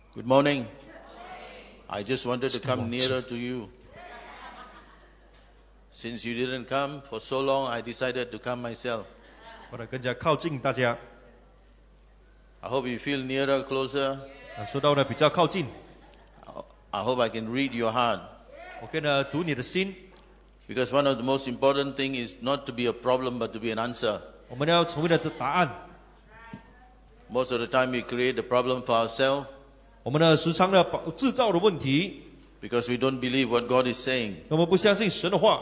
Good morning. I just wanted to come nearer to you. Since you didn't come for so long, I decided to come myself. 我来更加靠近大家。 I hope you feel nearer, closer. 说到呢比较靠近， I hope I can read your heart. 我可以呢读你的心。 Because one of the most important thing is not to be a problem, but to be an answer. 我们要成为的答案。 Most of the time we create a problem for ourselves 我们呢时常呢制造的问题， because we don't believe what God is saying. 我们不相信神的话。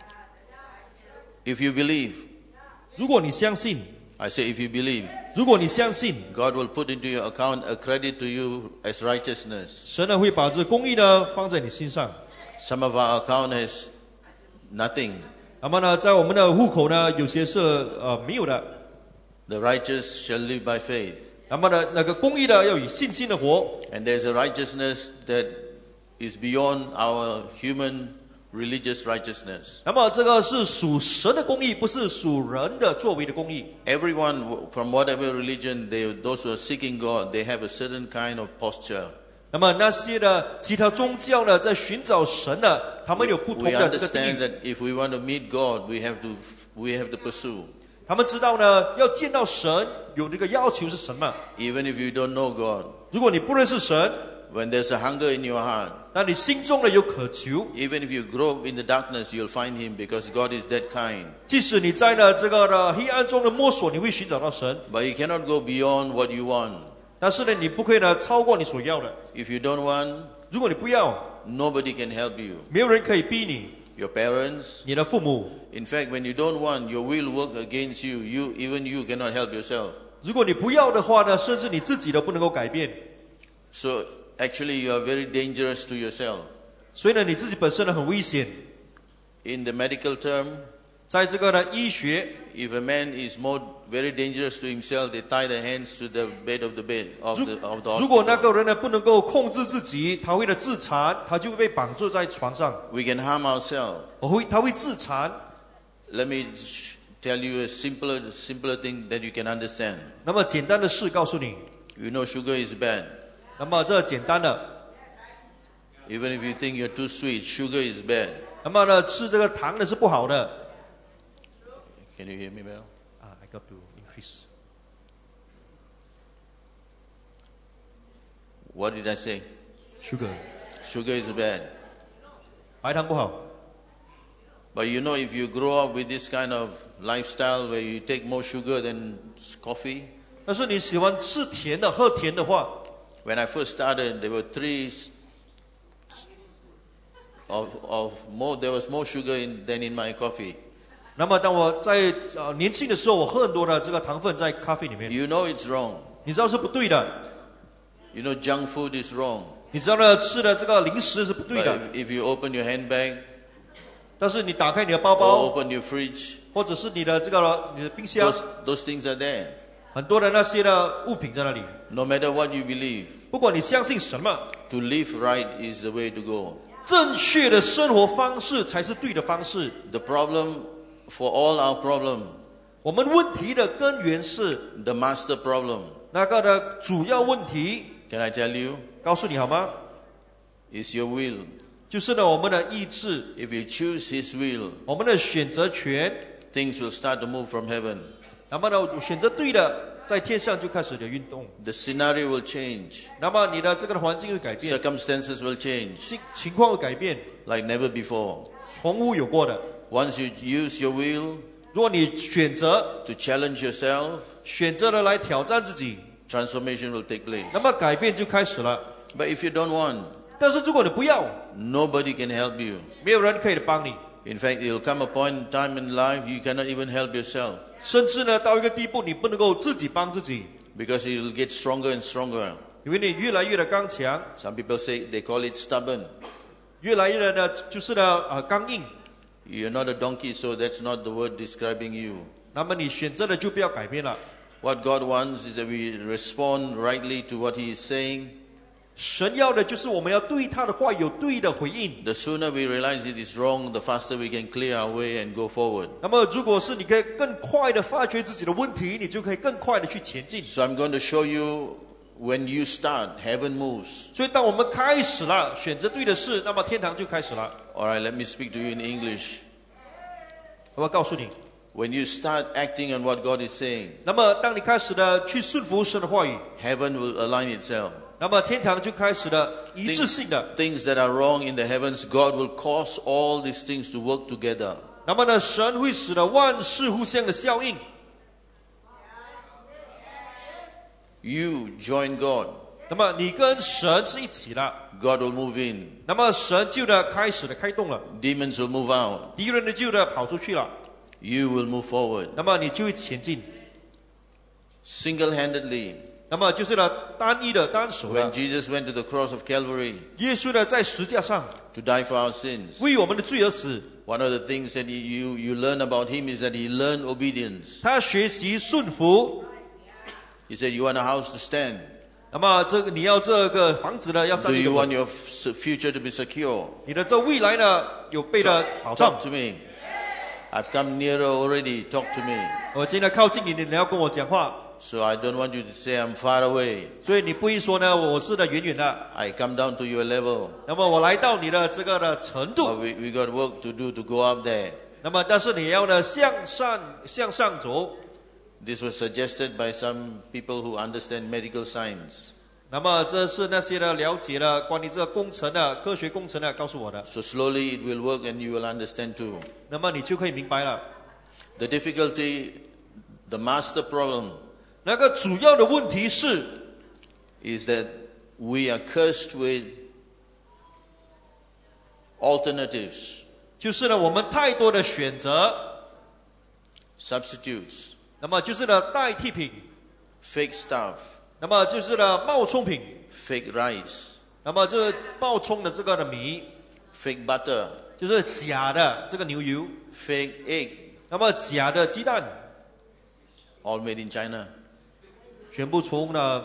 If you believe, 如果你相信， I say if you believe, 如果你相信， God will put into your account a credit to you as righteousness. 神呢会把这公义呢放在你心上。 Some of our account has nothing. 那么呢，在我们的户口呢，有些是没有的。 The righteous shall live by faith. 那么呢，那个公义的要以信心的活。 And there's a righteousness that is beyond our human religious righteousness. 那么这个是属神的公义，不是属人的作为的公义。 Everyone from whatever religion, those who are seeking God, they have a certain kind of posture. 那么那些的其他宗教呢，在寻找神呢，他们有不同 We 的这个定 understand 义。 that if we want to meet God, we have to pursue. 他们知道呢，要见到神有这个要求是什么。 Even if you don't know God, 如果你不认识神， when there's a hunger in your heart, 那你心中呢有渴求。 even if you grow up in the darkness, you'll find Him because God is that kind. 即使你在呢这个的黑暗中的摸索，你会寻找到神。 But you cannot go beyond what you want. 但是呢，你不可以呢超过你所要的。 If you don't want, 如果你不要， nobody can help you. 没有人可以逼你。 Your parents, 你的父母， in fact, when you don't want, your will work against you. Even you cannot help yourself. 如果你不要的话呢，甚至你自己都不能够改变。 So actually, you are very dangerous to yourself. 所以呢，你自己本身呢很危险。 In the medical term, 在这个呢医学， if a man is very dangerous to himself, they tie the hands to the bed of the hospital. 如果那个人呢不能够控制自己，他会呢自残，他就会被绑住在床上。 We can harm ourselves. 他会自残。 Let me tell you a simpler thing that you can understand. 那么简单的事告诉你， You know sugar is bad. 那么这简单的， Even if you think you're too sweet, sugar is bad. 那么呢吃这个糖呢是不好的。 Can you hear me well? I got to increase. What did I say? Sugar， Sugar is bad. 白糖不好。 But you know, if you grow up with this kind of lifestyle where you take more sugar than coffee, 但是你喜欢吃甜的、喝甜的话， when I first started, there were there was more sugar than in my coffee. 那么当我在年轻的时候，我喝很多的这个糖分在咖啡里面， You know it's wrong. 你知道是不对的。 You know junk food is wrong. 你知道呢，吃的这个零食是不对 But 的。 if you open your handbag 但是你打开你的包 or 包， open your fridge, 或者是你的这个你的冰箱， those things are there. 很多的那些的物品在那里。 No matter what you believe, 不管你相信什么， to live right is the way to go. 正确的生活方式才是对的方式。 The problem for all our problem, 我们问题的根源是 the master problem, 那个的主要问题， can I tell you, 告诉你好吗？ is your will. 就是呢，我们的意志， If you choose His will, 我们的选择权。 things will start to move from heaven. 那么呢，选择对的，在天上就开始的运动。 The scenario will change. 那么你的这个环境会改变， Circumstances will change 情况会改变， like never before. 从无有过的。 Once you use your will 如果你选择 to challenge yourself, 了来挑战自己， transformation will take place. 那么改变就开始了。 But if you don't want, 但是如果你不要， nobody can help you. 没有人可以帮你， In fact, there will come a point in time in life you cannot even help yourself 甚至呢到一个地步，你不能够自己帮自己， because you will get stronger and stronger. 因为你越来越的刚强， Some people say they call it stubborn. 越来越的呢就是呢刚硬。 You're not a donkey, so that's not the word describing you. 那么你选择的就不要改变了。 What God wants is that we respond rightly to what He is saying. 神要的就是我们要对他的话有对的回应。 The sooner we realize it is wrong, the faster we can clear our way and go forward. 那么如果是你可以更快的发觉自己的问题，你就可以更快的去前进。 So I'm going to show you when you start, heaven moves. 所以当我们开始了选择对的事，那么天堂就开始了。 Alright, let me speak to you in English. 我要告诉你， When you start acting on what God is saying, 那么当你开始的去顺服神的话语， heaven will align itself. 那么天堂就开始了一致性的。 Things that are wrong in the heavens, God will cause all these things to work together. 那么呢，神会使得万事互相的效应。 You join God, 那么你跟神是一起的， God will move in. 那么神就的开始的开动了， Demons will move out. 敌人呢就的跑出去了， You will move forward. 那么你就会前进。 Single-handedly, 那么就是呢单一的单手 when 的， Jesus went to the cross of Calvary 耶稣呢在十架上 to die for our sins, 为我们的罪而死。 one of the things that you learn about him is that he learned obedience. 他学习顺服。 He said, you want a house to stand? 那么这个你要这个房子呢要 Do 站立 you 得 want 稳， your future to be secure? 你的这未来呢有被的保障 Talk。to me. I've come nearer already. Talk to me. 我今天靠近你，你要跟我讲话， So I don't want you to say I'm far away. 所以你不会说呢我是的远远的。 I come down to your level. 那么我来到你的这个的程 But 度， we got work to do to go up there. 那么但是你要呢向上走。 This was suggested by some people who understand medical science. 那么这是那些呢了解了关于这个工程的科学工程的告诉我的， So slowly it will work and you will understand too. 那么你就可以明白了。 The difficulty, the master problem 那个主要的问题是， is that we are cursed with alternatives, 就是呢我们太多的选择， substitutes, 那么就是呢代替品， fake stuff, 那么就是呢冒充品， fake rice, 那么这冒充的这个的米， fake butter, 就是假的这个牛油， fake egg, 那么假的鸡蛋， all made in China. 全部从呢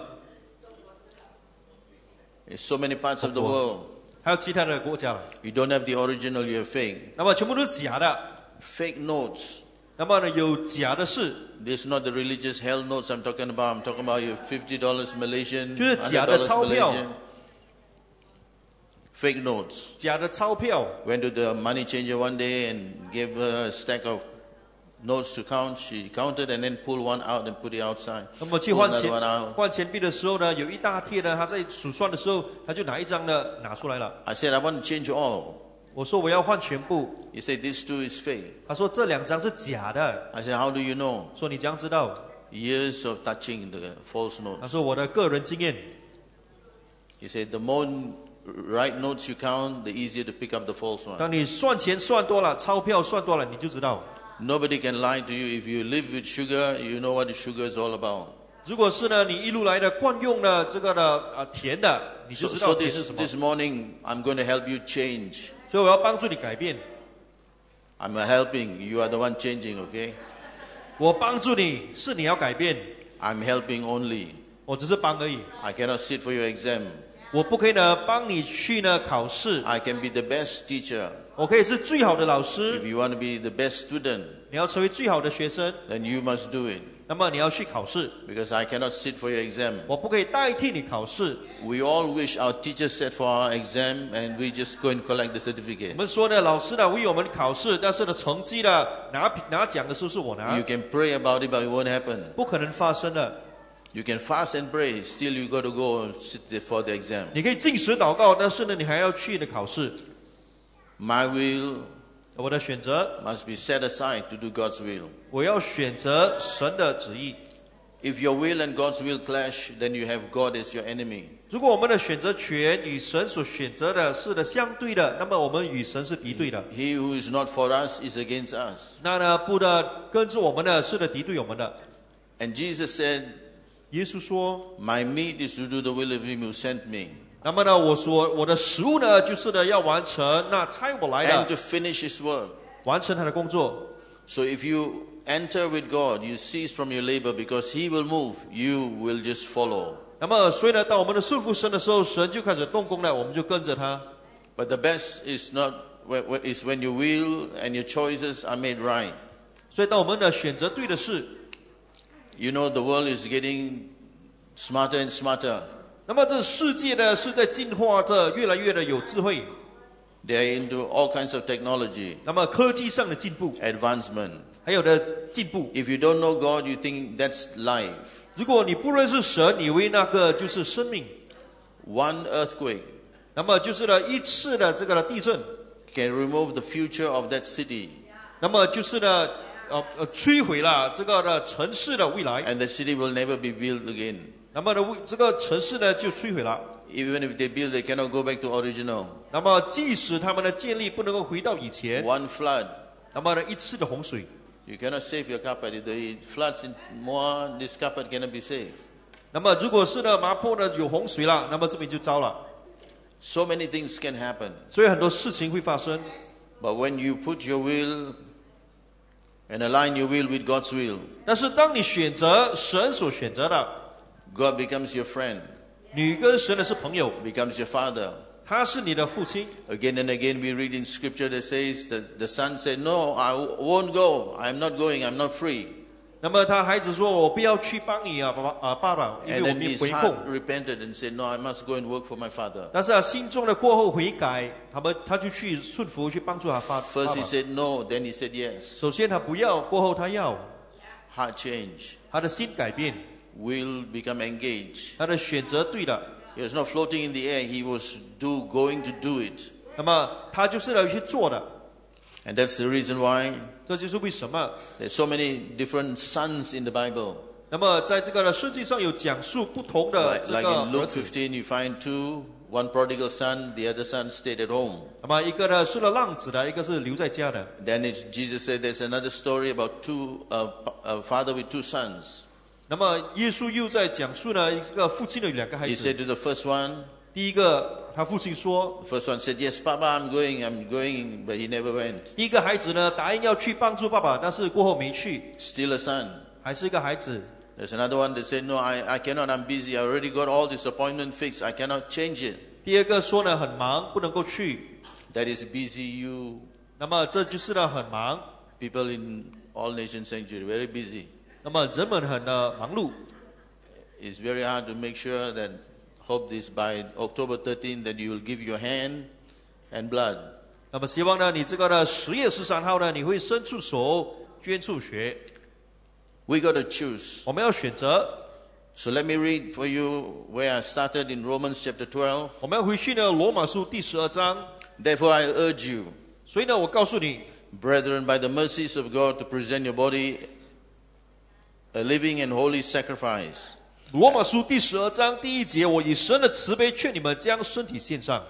In so many parts of the world, 还有其他的国家， you don't have the original, you have fake. 那么全部都是假的， Fake notes. 那么呢有假的事， This is not the religious hell notes I'm talking about. I'm talking about your $50 Malaysian, 就是假的 $100 钞票。 Malaysian. Fake notes. 假的钞票。 Went to the money changer one day and gave her a stack of notes to count. She counted and then pulled one out and put it outside. 那么去 Pulled 换 another 钱 one out. 换钱币的时候呢，有一大贴呢，他在数算的时候，他就拿一张呢拿出来了。 I said, I want to change all. 我说我要换全部， He said, this too is fake. 他说这2张是假的。 I said, how do you know? 说你怎样知道？ Years of touching the false 他 notes. 说我的个人经验。 He said, the more right notes you count, the easier to pick up the false one. 当你算钱算多了，钞票算多了，你就知道。 Nobody can lie to you. If you live with sugar, you know what the sugar is all about. 如果是呢，你一路来的惯用的这个的甜的，你就 So, 知 so 道甜是什么。 this morning, I'm going to help you change. 所以我要帮助你改变， I'm helping. You are the one changing, okay? 我帮助你是你要改变， I'm helping only. 我只是帮而已。 I cannot sit for your exam. 我不可以呢帮你去呢考试， I can be the best teacher. 我可以是最好的老 If 师。 you want to be the best student, 你要成为最好的学生， then you must do it. 那么你要去考试。 Because I cannot sit for your exam. 我不可以代替你考试。 We all wish our teacher sat for our exam and we just go and collect the 我 certificate. 们说呢，老师呢为我们考试，但是呢成绩呢拿奖的时候是我拿 You，can pray about it, but it won't happen. 不可能发生的。 You can fast and pray, still you got to go and sit there for the exam. 你可以进食祷告，但是呢你还要去呢考试。 My will 我的选择， must be set aside to do God's will. 我要选择神的旨意。 If your will and God's will clash, then you have God as your enemy. 如果我们的选择权与神所选择的是的相对的，那么我们与神是敌对的。 He who is not for us is against us. 那呢不的跟着我们的是的敌对我们的。 And Jesus said, 耶稣说， My meat is to do the will of him who sent me 那么呢我的食物呢就是呢要完成那差我来 and 的， to finish his work. 完成他的工作。 So if you enter with God, you cease from your labor because he will move. You will just follow. 那么所以呢，当我们的顺服神的时候，神就开始动工了，我们就跟着他。 But the best is not is when your will and your choices are made right. 所以当我们的选择对的事， You know the world is getting smarter and smarter. 那么这世界呢是在进化着，越来越的有智慧。 They are into all kinds of technology, 那么科技上的进步， advancement. 还有的进步。 If you don't know God, you think that's life. 如果你不认识神，你以为那个就是生命。 One earthquake 那么就是呢一次的这个的地震， can remove the future of that city, 那么就是呢摧毁了这个的城市的未来。 and the city will never be built again. 那么呢这个城市呢就摧毁了。 Even if they build, they cannot go back to original. 那么即使他们的建立不能够回到以前， One flood, 那么呢一次的洪水， you cannot save your carpet. If it floods in more, this carpet cannot be saved. 那么如果是呢麻坡呢有洪水了，那么这边就糟了。 So many things can happen. 所以很多事情会发生。 But when you put your will and align your will with God's will, 但是当你选择神所选择的， God becomes your friend, 你跟神的是朋友， becomes your father. 他是你的父亲。 Again and again we read in scripture that says that the son said, no, I won't go. I'm not going. I'm not free. 那么他孩子说：“我不要去帮你啊，爸爸，因 And 为我 then 没有 his 回 heart 空。” repented and said, no, I must go and work for my father. 但是心中的过后悔改，他就去顺服，去帮助他爸 First he 爸。 said no, then he said yes. 首先他不要，过后他要， Heart change. 他的心改变， Will become engaged. 他的选择对了。 He was not floating in the air. He was going to do it. 那么他就是要去做的， And that's the reason why 这就是为什么。 there's so many different sons in the Bible. 那么在这个圣经上有讲述不同的 Like, 这 like 个 in 儿 Luke 子。 15, you find two, one prodigal son, the other son stayed at home. 那么一个呢是了浪子的，一个是留在家的。 Then Jesus said there's another story about a father with two sons. 那么耶稣又在讲述呢，这个父亲的两个孩 He 子。 said to the first one, 第一个，他父亲说， the first one said, yes, Papa, I'm going, but he never went. 第一个孩子呢答应要去帮助爸爸，但是过后没去， Still a son. 还是一个孩子。 There's another one that said, no, I cannot, I'm busy. I already got all this appointment fixed. I cannot change it. 第二个说呢很忙，不能够去。 That is busy you. 那么这就是呢很忙。 People in All Nation Sanctuary, very busy. 那么人们很忙碌。 It's very hard to make sure that, hope this by October 13, that you will give your hand and blood. 那么希望呢你这个呢10月13号呢你会伸出手捐出血。 We got to choose. 我们要选择。 So let me read for you where I started in Romans chapter 12. 我们要回去呢罗马书第12章。 Therefore I urge you, 所以呢我告诉你， brethren, by the mercies of God, to present your body a living and holy sacrifice. 罗马书第12章第1节，我以神的慈悲劝你们将身体献上。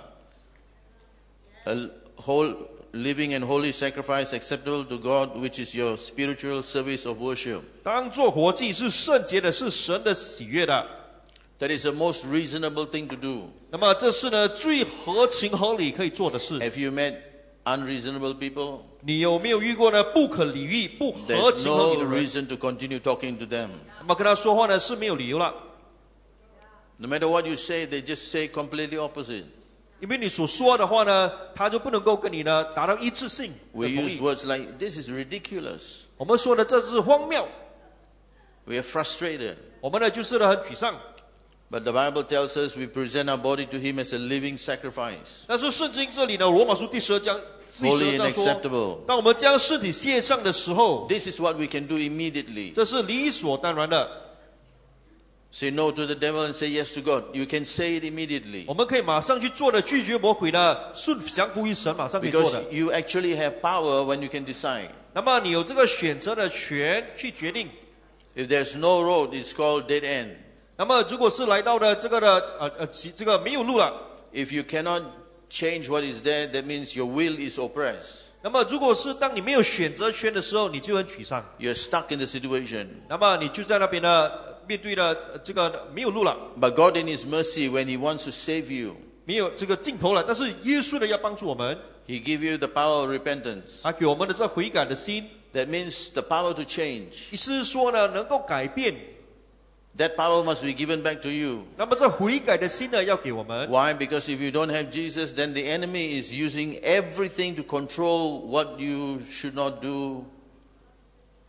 A whole living and holy sacrifice acceptable to God, which is your spiritual service of worship. 当做活祭，是圣洁的，是神的喜悦的。 That is the most reasonable thing to do. 那么这是呢最合情合理可以做的事。 Have you met unreasonable people? 你有没有遇过呢不可理喻、不合 There's 情合理 no 的人？ reason to continue talking to them. 那么跟他说话呢是没有理由了， No matter what you say, they just say completely opposite. 因为你所说的话呢，他就不能够跟你呢达到一致性的 We 同 use 意。 words like, this is ridiculous. 我们说的这是荒谬， We are frustrated. 我们呢就是呢很沮丧。 But the Bible tells us we present our body to Him as a living sacrifice. 但是圣经这里呢，罗马书第12章 Holy and 说， acceptable. 当我们将身体献上的时候， This is what we can do immediately. 这是理所当然的。 Say no to the devil and say yes to God. You can say it immediately. 我们可以马上去做的，拒绝魔鬼呢，降服于神，马上可以做 Because 的。 you actually have power when you can decide. 那么你有这个选择的权去决定。 If there's no road, it's called dead end. 那么如果是来到的这个的这个没有路了， If you cannot change what is there, that means your will is oppressed. 那么如果是当你没有选择权的时候，你就很沮丧。 You're stuck in the situation. 那么你就在那边呢，面对了这个没有路了， But God in His mercy, when He wants to save you, 没有这个尽头了。但是耶稣呢要帮助我们， He give you the power of repentance. 他给我们的这悔改的心， That means the power to change. 意思是说呢能够改变。 That power must be given back to you. 那么这悔改的心呢要给我们。 Why? Because if you don't have Jesus, then the enemy is using everything to control what you should not do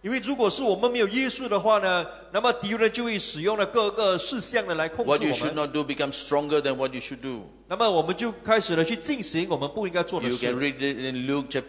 因为如果是我们没有耶稣的话呢，那么敌人就会使用了各个事项呢来控制 What you 我 should 们。 not do becomes stronger than what you should do. 那么我们就开始了去进行我们不应该做的 You 事。 can read it in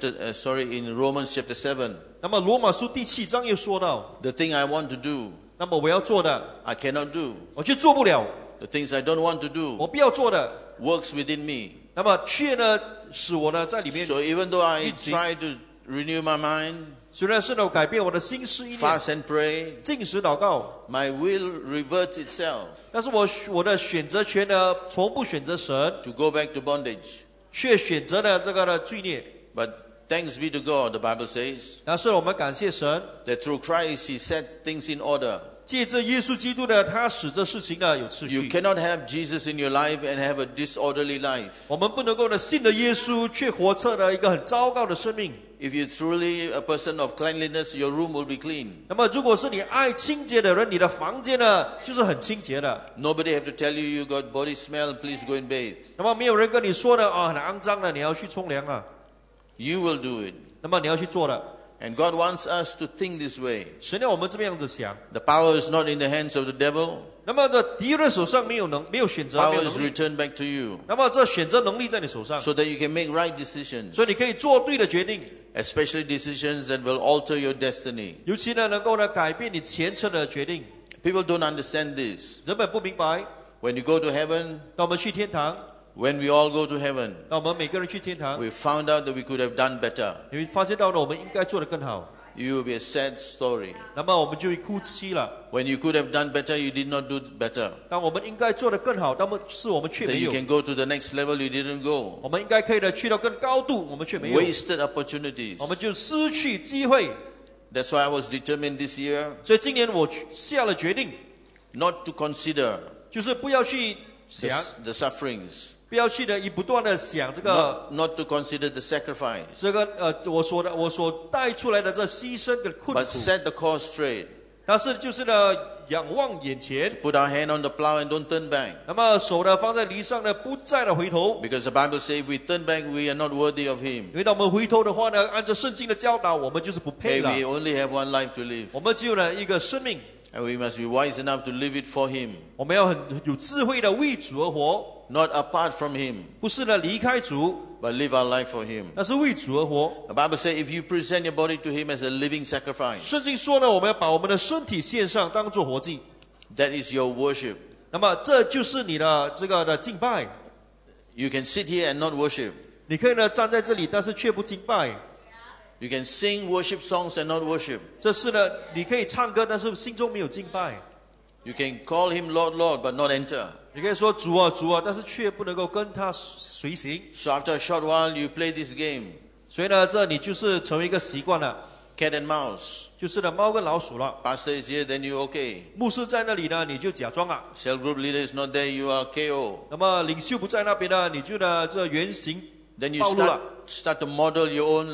in Romans chapter 7. 那么罗马书第7章又说到， The thing I want to do, 那么我要做的， I cannot do. 我却做不了； The things I don't want to 我 do 不要做的， works within me. 那么却呢使我呢在里面， So even though I 运行。 try to renew my mind, 虽然是呢改变我的心思意念， fast and pray, 禁食祷告， my will reverts itself 但是我的选择权呢从不选择神， to go back to bondage. 却选择了这个的罪孽。 But thanks be to God, the Bible says, 但是我们感谢神， that through Christ He set things in order. 借着耶稣基督呢，他使这事情呢有秩 You 序。 cannot have Jesus in your life and have a disorderly life. 我们不能够呢信了耶稣，却活着了一个很糟糕的生命。 If you're truly a person of cleanliness, your room will be clean. 那么，如果是你爱清洁的人，你的房间呢就是很清洁的。 Nobody have to tell you you got body smell, please go and bathe. 那么没有人跟你说呢，很肮脏的，你要去冲凉啊。 You will do it. 那么你要去做的。 And God wants us to think this way. 神要我们这么样子想。 The power is not in the hands of the devil. 那么这敌人手上没有选择，没有 Power is 能力。 returned back to you 那么这选择能力在你手上， so that you can make right decisions, 所以你可以做对的决定， especially decisions that will alter your destiny. 尤其呢能够呢改变你前程的决定。 People don't understand this. 人们不明白， When you go to heaven, 当我们去天堂， when we all go to heaven, 当我们每个人去天堂， we found out that we could have done better. 你会发现到呢我们应该做得更好。 It will be a sad story. 那么我们就会哭泣了。 When you could have done better, you did not do better. 当我们应该做得更好，那么是我们却 Then 没 you 有。 can go to the next level, you didn't go. 我们应该可以的去到更高度，我们却没有。 Wasted opportunities. 我们就失去机会。 That's why I was determined this year 所以今年我下了决定， not to consider 就是不要去 the, 想， the sufferings, 不要去的不断的想这个 not to consider the sacrifice, 我所带出来的这牺牲的困 but 苦， set the course straight. 但是就是呢仰望眼前， Put our hand on the plow and don't turn back. 那么手呢放在犁上呢，不再的回头。 Because the Bible says if we turn back, we are not worthy of Him. 因为当我们回头的话呢，按照圣经的教导，我们就是不 Hey, 配了。 we only have one life to live. 我们只有了一个生命， And we must be wise enough to live it for Him, 我们要很有智慧的为主而活， not apart from Him, 不是呢离开主， but live our life for Him. 那是为主而活。 The Bible says if you present your body to Him as a living sacrifice, 圣经说呢，我们要把我们的身体献上，当作活祭。 that is your worship. 那么这就是你的这个的敬拜。 You can sit here and not worship. 你可以呢站在这里，但是却不敬拜。 You can sing worship songs and not worship. 这是呢，你可以唱歌，但是心中没有敬拜。 You can call Him Lord, Lord, but not enter. 你可以说主啊主啊，但是却不能够跟他随行。 So after a short while, you play this game, 所以呢，这你就是成为一个习惯了， cat and mouse. 就是呢猫跟老鼠了。 Pastor is here, then you okay. 牧师在那里呢，你就假装啊。 Cell group leader is not there, you are KO. 那么领袖不在那边呢，你就呢这原形 Then you 暴露了。 start to model your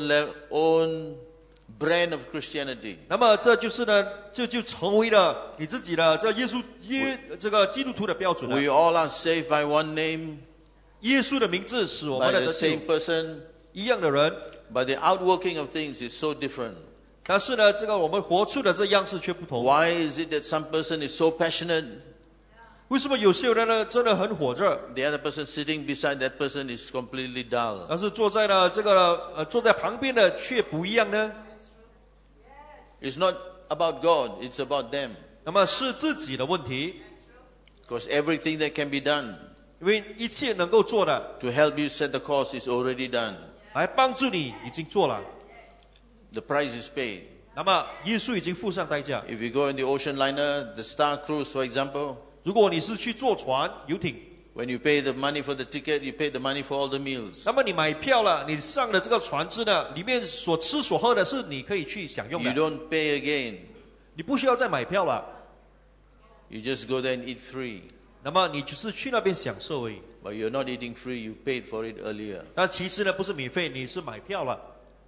own brand of Christianity. 那么这就是呢，就成为了你自己的这这个基督徒的标准了。 We all are saved by one name, 耶稣的名字使我 by 们的 the 得救 same person, 一样的人， but the outworking of things is so different. 但是呢，这个我们活出的这样式却不同。 Why is it that some person is so passionate, 为什么有些人呢真的很火热， the other person sitting beside that person is completely dull? 但是坐在了这个坐在旁边的却不一样呢？ It's not about God, it's about them. 那么是自己的问题， Because everything that can be done 因为一切能够做的 to help you set the course is already done. 来帮助你已经做了。 The price is paid. 那么耶稣已经付上代价。 If you go in the ocean liner, the Star Cruise, for example, 如果你是去坐船、游艇， when you pay the money for the ticket, you pay the money for all the meals. 那么你买票了，你上的这个船只呢，里面所吃所喝的是你可以去享用 You 的， don't pay again. 你不需要再买票了。 You just go there and eat free. 那么你只是去那边享受而已。 But you're not eating free, you paid for it earlier. 那其实呢不是免费，你是买票了。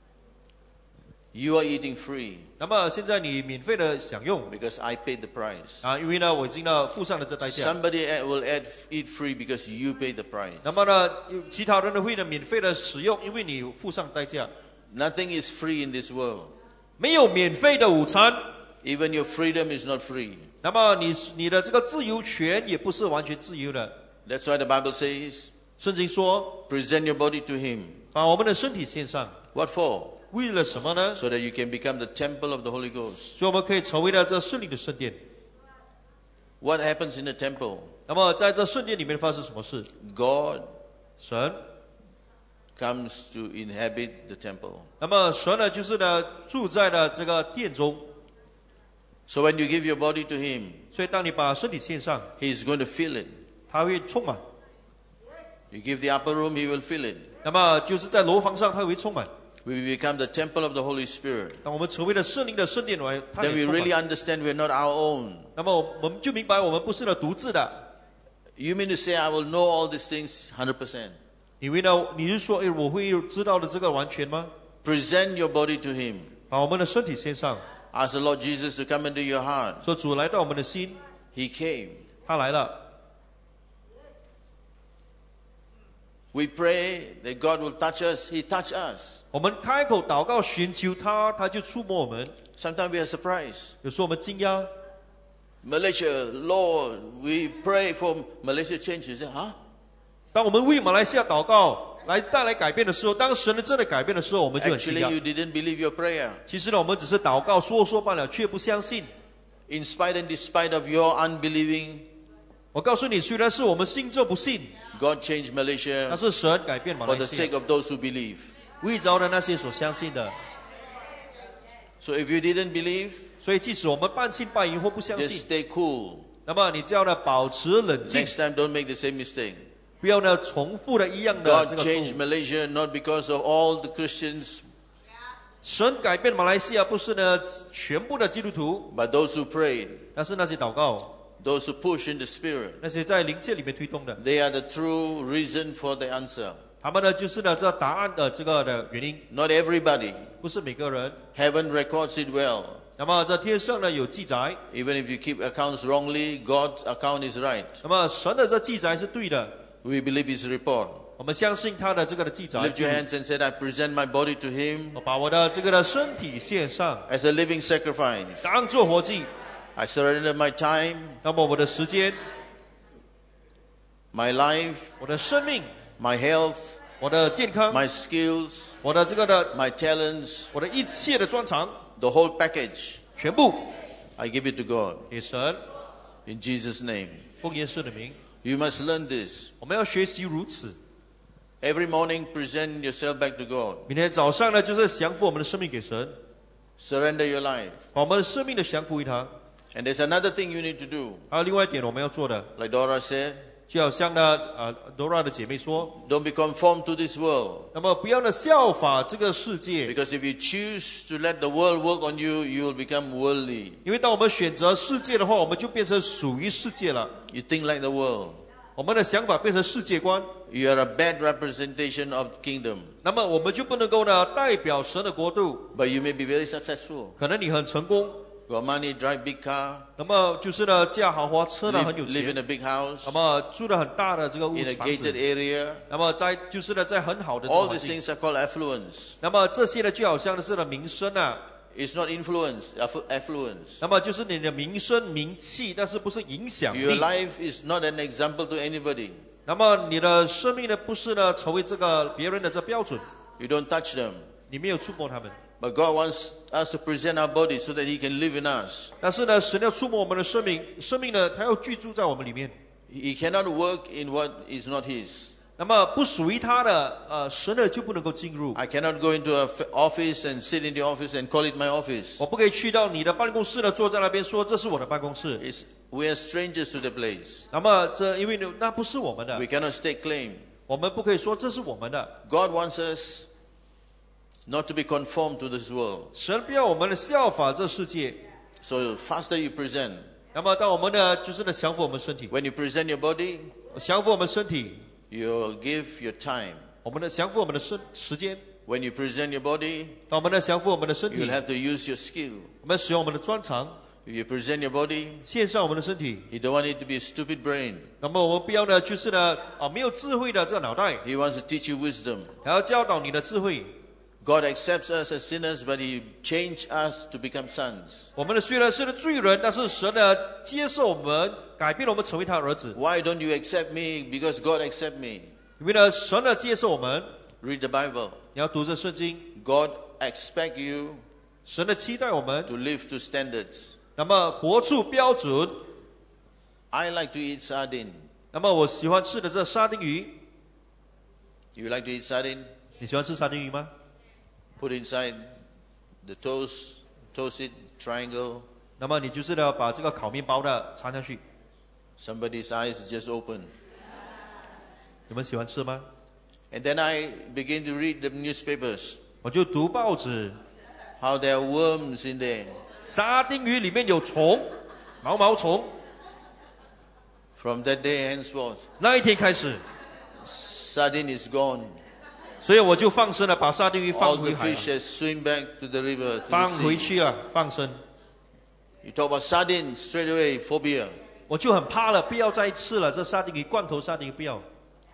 You are eating free 那么现在你免费的享用 because I paid the price. 啊，因为呢我已经呢付上了这代价。 Somebody will eat free because you pay the price. 那么呢其他人呢会呢免费的使用，因为你付上代价。 Nothing is free in this world. 没有免费的午餐。 Even your freedom is not free. 那么你的这个自由权也不是完全自由的。 That's why the Bible says, 圣经说， present your body to Him. 把我们的身体献上， What for? 为了什么呢？ So that you can become the temple of the Holy Ghost. 所以我们可以成为了这圣灵的圣殿。 What happens in the temple? 那么在这圣殿里面发生什么事？ God 神， comes to inhabit the temple. 那么神呢，就是呢住在了这个殿中。 So when you give your body to Him, 所以当你把身体献上， He is going to fill it. 他会充满。 You give the upper room, He will fill it. 那么就是在楼房上，他会充满。 We become the temple of the Holy Spirit. 当我们成为了圣灵的圣殿来，他 Then we 也充 really 满。 understand we're not our own. 那么我们就明白，我们不是呢独自的。 You mean to say I will know all these things 100%? 你是说，我会知道的这个完全吗？ Present your body to Him. 把我们的身体献上， Ask the Lord Jesus to come into your heart. 说主来到我们的心， He came. 他来了。 We pray that God will touch us. He touched us. 我们开口祷告寻求他，他就触摸我们。 Sometimes we are surprised. 有时候我们惊讶， Malaysia, Lord, we pray for Malaysia change. You say, huh? 当我们为马来西亚祷告来带来改变的时候，当神的真的改变的时候，我们就很惊 Actually, 讶。 you didn't believe your prayer. 其实呢，我们只是祷告说罢了，却不相信。 In spite and despite of your unbelieving, 我告诉你，虽然是我们信这不信， God changed 但 Malaysia 是神改变马 for 来 the 西亚 sake，of those who believe. 为着的那些所相信的。 So if you didn't believe, 所以，即使我们半信半疑或不相 just 信， stay cool. 那么你就要呢保持冷静， Next time, don't make the same mistake. 不要呢重复的一样的 God 这个错 changed 误。 Malaysia not because of all the Christians, 神改变马来西亚不是呢全部的基督徒， but those who prayed, 但是那些祷告， those who push in the Spirit. 那些在灵界里面推动的， They are the true reason for the answer. 他们呢就是呢这答案的这个的原因， Not everybody. 不是每个人。 Heaven records it well. 那么这天上呢有记载， Even if you keep accounts wrongly, God's account is right. 那么神的这记载是对的， We believe His report. 我们相信他的这个的记载。 Lift your hands and say, I present my body to Him 我把我的这个的身体献上， as a living sacrifice. 当作活祭。 I surrender my time, 那么我的时间、 my life, 我的生命、 my health, 我的健康、 my skills, 我的这个的、 my talents, 我的一切的专长， the whole package. 全部 I give it to God 给神， in Jesus' name. 奉耶稣的名。 You must learn this. 我们要学习如此。 Every morning, present yourself back to God. 明天早上呢，就是降服我们的生命给神， Surrender your life. 把我们的生命的降服于他。 And there's another thing you need to do. 还有另外一点我们要做的， Like Dora said, 就好像呢Dora 的姐妹说， don't be conformed to this world. 那么不要呢效法这个世界， Because if you choose to let the world work on you, you will become worldly. 因为当我们选择世界的话，我们就变成属于世界了。 You think like the world. 我们的想法变成世界观， You are a bad representation of the kingdom. 那么我们就不能够呢代表神的国度。 But you may be very successful. 可能你很成功， Got money, drive big car, 那么就是呢驾豪华车呢很有 live in 钱， a big house, 那么住了很大的这个屋 in 子 a 房 gated 子， area. 那么就是呢在很好的这个 All 环 these 境， things are called affluence. 那么这些呢就好像是呢名声啊， It's not influence, affluence. 那么就是你的名声名气，但是不是影响 Your 力。 life is not an example to anybody. 那么你的生命呢不是呢成为这个别人的这标准， You don't touch them. 你没有触摸他们。 But God wants us to present our body so that He can live in us. 但是呢，神要触摸我们的生命，生命呢，它要居住在我们里面。 He cannot work in what is not His. 那么不属于他的，神呢就不能夠進入。 I cannot go into an office and sit in the office and call it my office. 我不可以去到你的办公室呢，坐在那邊說這是我的辦公室。 We are strangers to the place. 那麼因為那不是我們的 We，cannot stake claim. 我們不可以說這是我們的。 God wants us not to be conformed to this world. 神不要我們的效法這世界。 So faster you present. 那麼當我們呢，就是呢降服我們身體， When you present your body, 降服我們身體， you give your time. 我們的降服我們的時間。 When you present your body, 當我們呢降服我們的身體， you'll have to use your skill. 我們使用我們的專長， If you present your body, 獻上我們的身體。 He don't want it to be a stupid brain. 那麼我們不要呢，就是呢，沒有智慧的這個腦袋， He wants to teach you wisdom. 還要教導你的智慧。 God accepts us as sinners, but He changed us to become sons. 我们虽然是个罪人，但是神呢接受我们，改变了我们成为他的儿子。 Why don't you accept me? Because God accepts me. 因为呢，神呢接受我们， Read the Bible. 你要读这圣经， God expects you 神的期待我们， to live to standards. 那么活出标准。 I like to eat sardine. 那么我喜欢吃的这沙丁鱼， You like to eat sardine? 你喜欢吃沙丁鱼吗？ Put inside the toast it, triangle. 那么你就是呢把这个烤面包的插上去。 Somebody's eyes just open. 你们喜欢吃吗？ And then I begin to read the newspapers. 我就读报纸， How there are worms in there. 沙丁鱼里面有虫，毛虫。 From that day henceforth, 那一天开始， sardine is gone. 所以我就放生了，把沙丁鱼 All 放 the 回海 fish has swim back to the river, to 放 the 回 sea. 去了，放生。 You talk about sardine, straight away, phobia. 我就很怕了，不要再吃了，这沙丁鱼罐头沙丁鱼不要，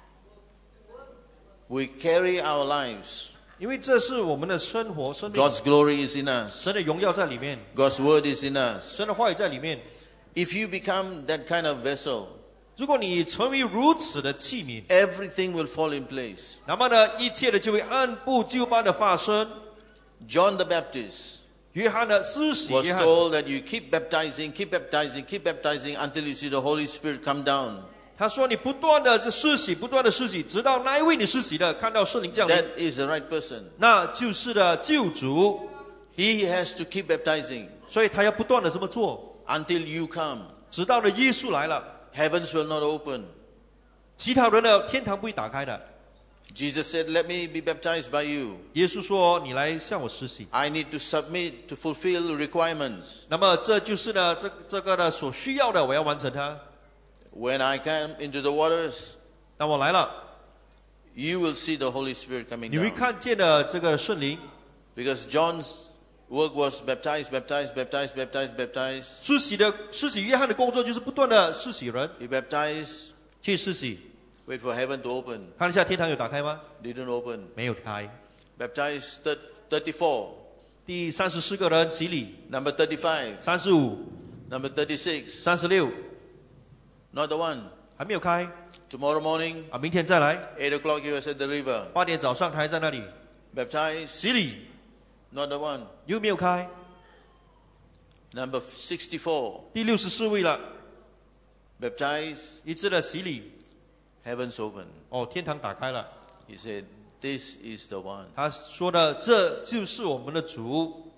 We carry our lives. 因为这是我们的生活生命， God's glory is in us. 神的荣耀在里面， God's word is in us. 神的话语在里面。 If you become that kind of vessel, 如果你成为如此的器皿， everything will fall in place. 那么呢，一切的就会按部就班的发生。 John the Baptist 约翰的施洗， was 约翰 told that you keep baptizing, keep baptizing, keep baptizing until you see the Holy Spirit come down. 他说：“你不断的施洗，不断的施洗，直到那一位你施洗的看到圣灵降临， That is the right person. 那就是的救主。 He has to keep baptizing 所以他要不断的这么做， until you come. 直到呢耶稣来了， Heavens will not open. 其他人的天堂不会打开的。 Jesus said, let me be baptized by you. 耶稣说：‘你来向我施洗。’ I need to submit to fulfill requirements. 那么这就是呢这个呢所需要的，我要完成它。 When I come into the waters, 当我来了， you will see the Holy Spirit coming 你会 down. 看见的这个圣灵。 Because John's work was baptize, baptize, baptize, baptize, baptize. 施洗约翰的工作就是不断的施洗人， He baptized, 去施洗。 wait for heaven to open. 看一下天堂有打开吗？ Didn't open. 没有开。 Baptized 34. 第34个人洗礼， Number 35. 35、 Number 36. 36 Not the one. 还没有开 Tomorrow morning, 啊，明天再来。 8 o'clock, he was at the river. 8点早上他还在那里 Baptized. 洗礼， Not the one. 又没有开。 Number 64. 第64位了， Baptized. 一次的洗礼， Heavens open. 哦，天堂打开了。 He said, this is the one. 他说的，这就是我们的主。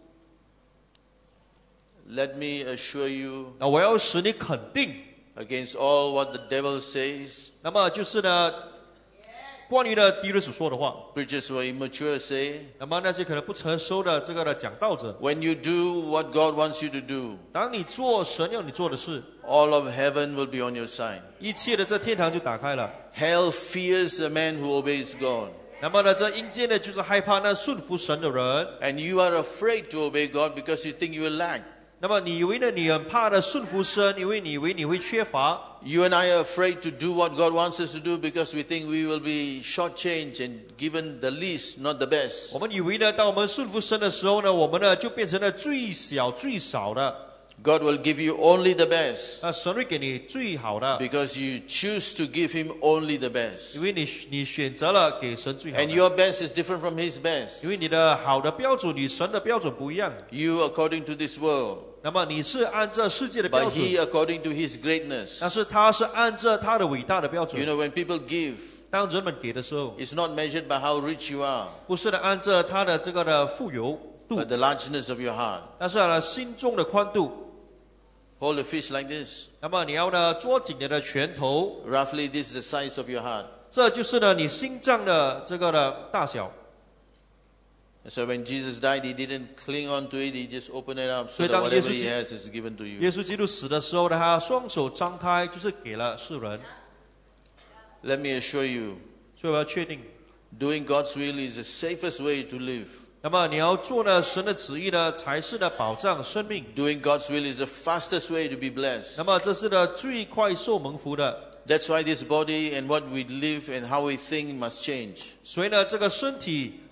Let me assure you 那我要使你肯定， against all what the devil says, 那么就是呢，关于呢敌人所说的话， preachers who are immature say, 那么那些可能不成熟的这个的讲道者， when you do what God wants you to do, 当你做神要你做的事， all of heaven will be on your side. 一切的这天堂就打开了。 Hell fears the man who obeys God. 那么呢，这阴间呢就是害怕那顺服神的人。 And you are afraid to obey God because you think you will lack. 那么你以为呢？你很怕的顺服神，因为你以为你会缺乏。 You and I are afraid to do what God wants us to do because we think we will be shortchanged and given the least, not the best. 我们以为呢，当我们顺服神的时候呢，我们呢就变成了最小最少的。 God will give you only the best 神会给你最好的， because you choose to give Him only the best. 因为你选择了给神最好 And 的。 your best is different from His best. 因为你的好的标准与神的标准不一样。 You according to this world, 那么你是按照世界的标 but 准， He according to His greatness. 但是他是按照他的伟大的标 You 准。 know, when people give, 当人们给的时候， it's not measured by how rich you are, 不是的按照他的这个的富有度 but，the largeness of your heart. 但是呢心中的宽度。 Hold a fish like this. 那么你要呢捉紧你的拳头， Roughly, this is the size of your heart. 这就是呢你心脏的这个的大小。 And so when Jesus died, He didn't cling on to it. He just opened it up so 所以 that 当耶 whatever 稣 He 基 has is given to you. 耶稣基督死的时候呢，他双手张开，就是给了世人。 Let me assure you, 所以我要确定， doing God's will is the safest way to live. 那么你要做呢神的旨意呢，才是呢保障生命。 Doing God's will is the fastest way to be blessed. 那么这是呢最快受蒙福的。 That's why this body and what we live and how we think must change. 所以呢，这个身体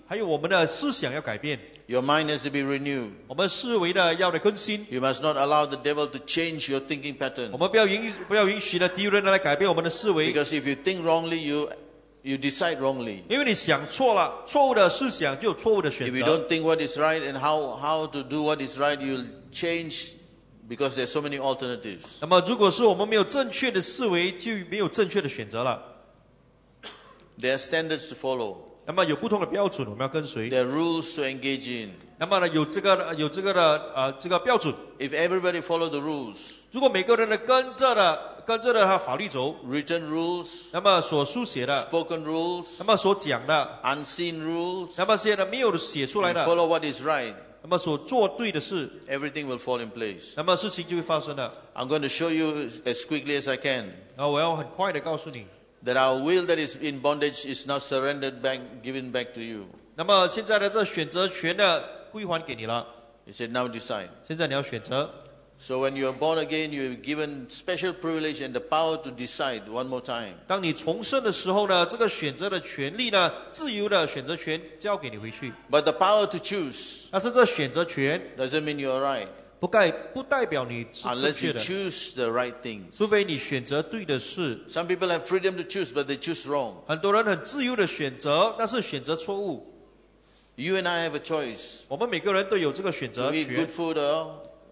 还有我们的思想要改变， Your mind has to be renewed. 我们思维呢要的更新。 You must not allow the devil to change your thinking 我 pattern. 们不要允许呢敌人来改变我们的思维， Because if you think wrongly, you decide wrongly. 因为你想错了，错误的思想就有错误的选 If you 择。 don't think what is right and how to do what is right, you'll change because there's so many alternatives. 那么如果是我们没有正确的思维，就没有正确的选择了。 There are standards to follow. 那么有不同的标准我们要跟随。 There are rules to engage in. 那么呢有这个标准。 If everybody follow the rules, 如果每个人呢跟着他法律走， written rules, 那么所书写的， spoken rules, 那么所讲的， unseen rules, 那么些呢没有写出来 and 的， follow what is right, 那么所做对的事， everything will fall in place. 那么事情就会发生了。 I'm going to show you as quickly as I can 然后我要很快的告诉你， that our will that is in bondage is now surrendered back, given back to you. 那么现在的这选择权呢归还给你了， He said, now decide. 现在你要选择。 So when you are born again, you are given special privilege and the power to decide one more time. 当你重生的时候呢，这个选择的权利呢，自由的选择权交给你回去。 But the power to choose 但是这选择权 doesn't mean you are right 不代表你是正 unless 确 you 的， choose the right things. 除非你选择对的事。 Some people have freedom to choose, but they choose wrong. 很多人很自由的选择，但是选择错误。 You and I have a choice 我们每个人都有这个选 to 择 eat 权 good，food or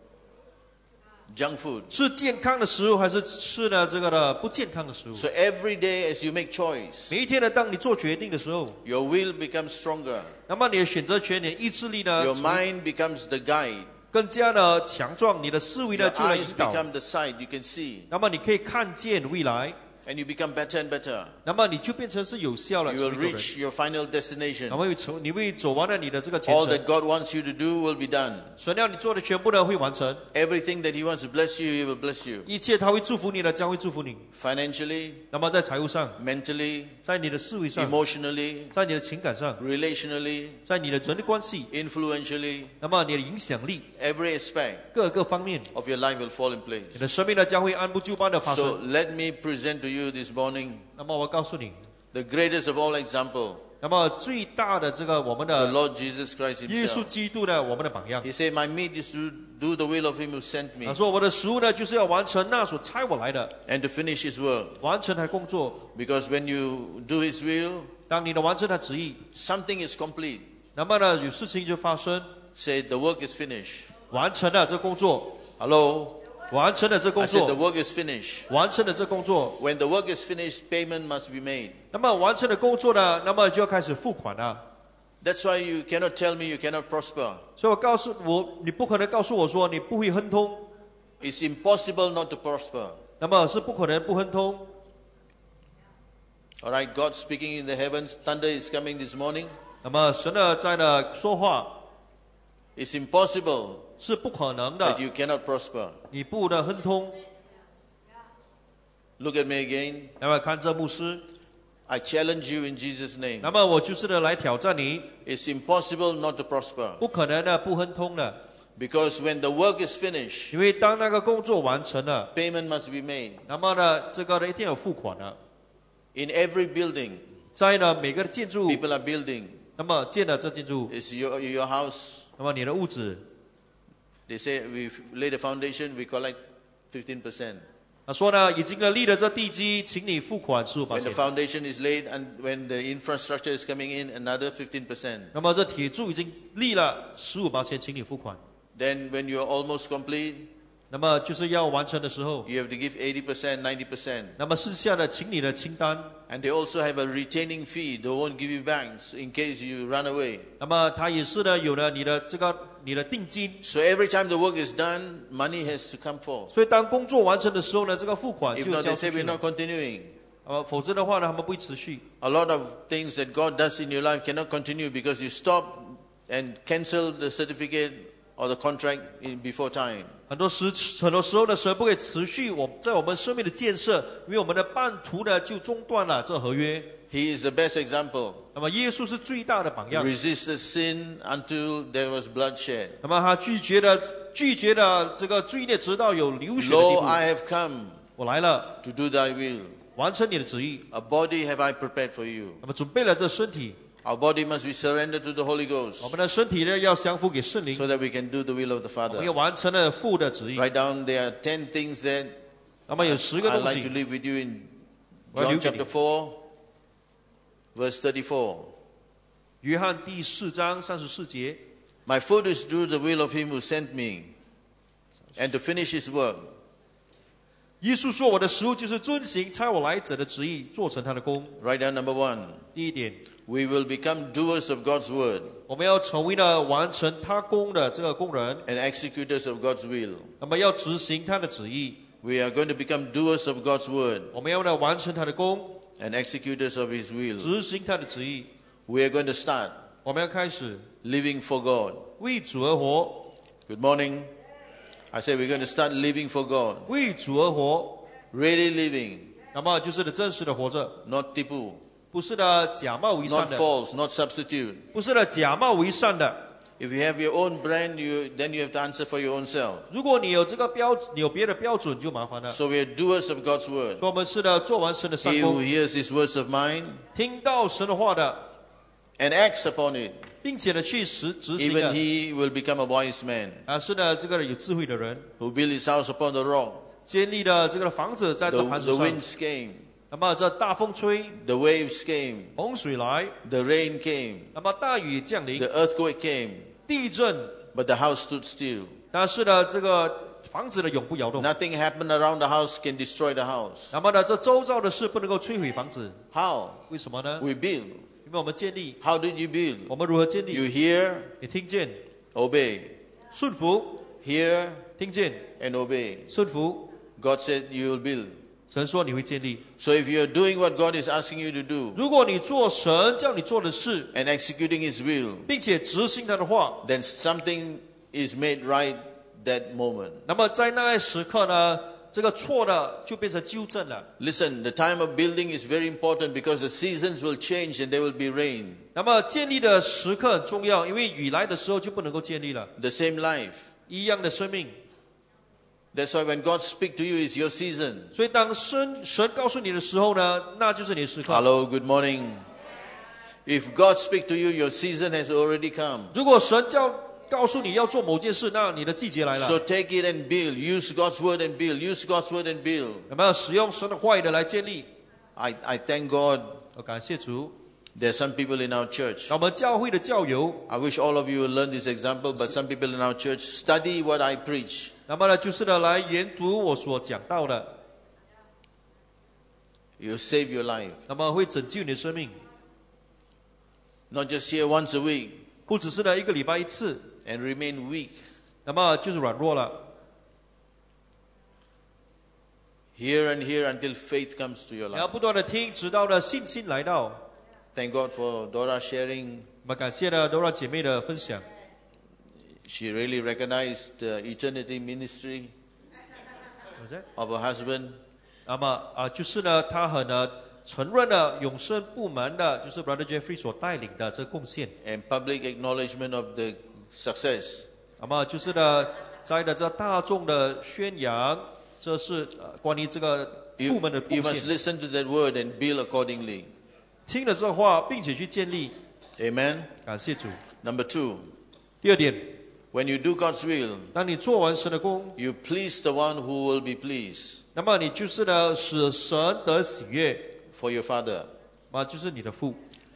junk food. 是健康的食物还是吃呢这个的不健康的食物。 So every day as you make choice, 每一天呢，当你做决定的时候， your will becomes stronger. 那么你的选择权、你的意志力呢 Your，mind becomes the guide. 更加的强壮，你的思维 Your 呢就来 eyes 引导。 become the sight you can see. 那么你可以看见未来， And you become better and better. 那么你就变成是有效了。 You will 成为一个人 reach your final 那 destination. 么你会走完了你的这个前 All 程 that，God wants you to do will be done. 神要你做的全部呢会完成， Everything that He wants to bless you, He will bless you. 一切他会祝福你的，将会祝福你。 Financially, 那么在财务上， mentally, 在你的思维上， emotionally, 在你的情感上， relationally, 在你的人际关系， influentially, 那么你的影响力， every aspect 各个方面， of your life will fall in 你 place. 的生命呢将会按部就班的发 So 生。 let me present to you this morning 那么我告诉你， the greatest of all example, 那么最大的这个我们 the 的 Lord Jesus Christ 耶稣 Himself. 基督呢，我们的榜样。 He said, my meat is to do the will of Him who sent me 他说我的食物呢，就是要完成那所差我来的， and to finish His work. 完成他的工作。 Because when you do His will, 当你的完成他旨意， something is complete. 那么呢有事情就发生， Say, the work is finished. 完成了这工作， Hello? 完成了这 I 工 said, the 作， work is finished. 完成了这工作。 When the work is finished, payment must be made. 那么完成了工作呢，那么就要开始付款了。 That's why you cannot tell me you cannot prosper. 所以我告诉我，你不可能告诉我说你不会亨通， It's impossible not to prosper. 那么是不可能不亨通。 All right, God speaking in the heavens, thunder is coming this morning. 那么神呢在那说话 It's impossible 是不可能 that 的， you cannot prosper. 你不能亨通。 Look at me again. 那么看这牧师， I challenge you in Jesus' name. 那么我就是呢来挑战你， It's impossible not to prosper. 不可能的不亨通的， Because when the work is finished, 因为当那个工作完成了， payment must be made. 那么呢这个呢一定有付款的。 In every building, 在呢每个建筑物， people are building. 那么建了这建筑物， It's your house. 那么你的屋子， They say we lay the foundation, we collect 15%. 他说呢已经呢立了这地基，请你付款15%。 When the foundation is laid and when the infrastructure is coming in, another 15%. 那么这铁柱已经立了15%，请你付款。 Then when you're almost complete, 那么就是要完成的时候， you have to give 80%, 90%. 那么剩下的请你的清单， And they also have a retaining fee. They won't give you back in case you run away. 那么他也是呢有了你的这个你的定金， So every time the work is done, money has to come forth. 所以当工作完成的时候呢，这个付款 If 就 not, 交 they 出 say 去 we're 了 not。continuing. 否则的话呢，他们不会持续。 A lot of things that God does in your life cannot continue because you stop and cancel the certificate or the contract before time. 很多时候呢，神不会持续在我们生命的建设，因为我们的半途呢就中断了这合约。 He is the best example. 那么耶稣是最大的榜 He 样。 resisted sin until there was bloodshed. 那么他拒绝了这个罪孽，直到有流血的地 Lo, 步。 I have come 我来了， to do thy will. 完成你的旨意。 A body have I prepared for you. 那么准备了这身体， Our body must be surrendered to the Holy 我 Ghost 们的身体呢要降服给圣灵， so that we can do the will of the 我们 Father. 要完成了父的旨意。 Write down there are 10 things that 那么有10个 I'd 东 like to 西， leave with you in 我要 John 留给你。 chapter 4, verse 34. 约翰第4章34节， My food is to do the will of him who sent me and to finish his work. 耶稣说：“我的食物就是遵行差我来者的旨意，做成他的功。 Write down number 1. ” 第一点， We will become doers of God's word 我们要成为了完成他功的这个工人， and executors of God's will. 那么要执行他的旨意， We are going to become doers of God's word 我们要呢完成他的功， and executors of his will. 执行他的旨意。 We are going to start 我们要开始 living for God. 为主而活， Good morning. I say we're going to start living for God. 为主而活， Really living, 那么就是的真实的活着， not tipu, 不是的假冒为善 not 的， false, not substitute. 不是的假冒为善的。 If you have your own brand, then you have to answer for your own self. 如果你有这个你有别的标准就麻烦了。 So we are doers of God's word. 所以我们是的，做完神的善 He who 功， hears these words of mine 听到神的话的， and acts upon it, 并且呢去执行 even 的， he will become a wise man 是的这个有智慧的人， who built his house upon the rock. 建立了这个房子在这 The, 磐石 the 上。 winds came, 那么这大风吹， the waves came, 洪水来， the rain came, 那么大雨降临， the earthquake came, 地震， but the house stood still. 但是呢这个房子呢永不摇动。 Nothing happened around the house can destroy the house. 那么呢这周遭的事不能够摧毁房子， How? 为什么呢？ We build. 因为我们建立， How did you build? 我们如何建 You 立？ hear, 你听见， obey. 顺服， Hear 听见， and obey. 顺服。 God said you will build. 神说你会建立。 So if you are doing what God is asking you to do 如果你做神叫你做的事， and executing His will, 并且执行他的话， then something is made right that moment. 那么在那一时刻呢，这个错的就变成纠正了。 Listen, the time of building is very important because the seasons will change and there will be rain. 那么建立的时刻很重要，因为雨来的时候就不能够建立了。 The same life. 一样的生命， That's why when God speaks to you, it's your season. 所以当神告诉你的时候呢，那就是你的时刻。 Hello, good morning. If God speaks to you, your season has already come. 如果神告诉你要做某件事，那你的季节来 So 了。 take it and build. Use God's word and build. Use God's word and build. 那么使用神的话语的来建立。 I thank God 我感谢主。 there are some people in our church. 那我们教会的教友， I wish all of you would learn this example, but some people in our church study what I preach. 那么呢就是呢来研读我所讲到的， You save your life. 那么会拯救你的生命。 Not just here once a week 不只是呢1个礼拜1次， and remain weak. 那么就是软弱了。 Hear and hear until faith comes to your 你要 life. 不断的听，直到呢信心来到。 Thank God for Dora sharing. 我们感谢呢罗拉姐妹的分享， She really recognized the eternity ministry of her husband. 那么就是呢，她很承认了永生部门的，就是 Brother Jeffrey 所带领的这个贡献。 And public acknowledgement of the success. 那么就是呢，在的这大众的宣扬，这是关于这个部门的 You 贡 must 献。 listen to that word and build accordingly. 听了这话，并且去建立。 Amen. 感谢主。 Number 2, 第二点， when you do God's will, 当你做完神的工， you please the one who will be pleased 那么你就是呢，使神得喜悦， for your Father. 就是你的父。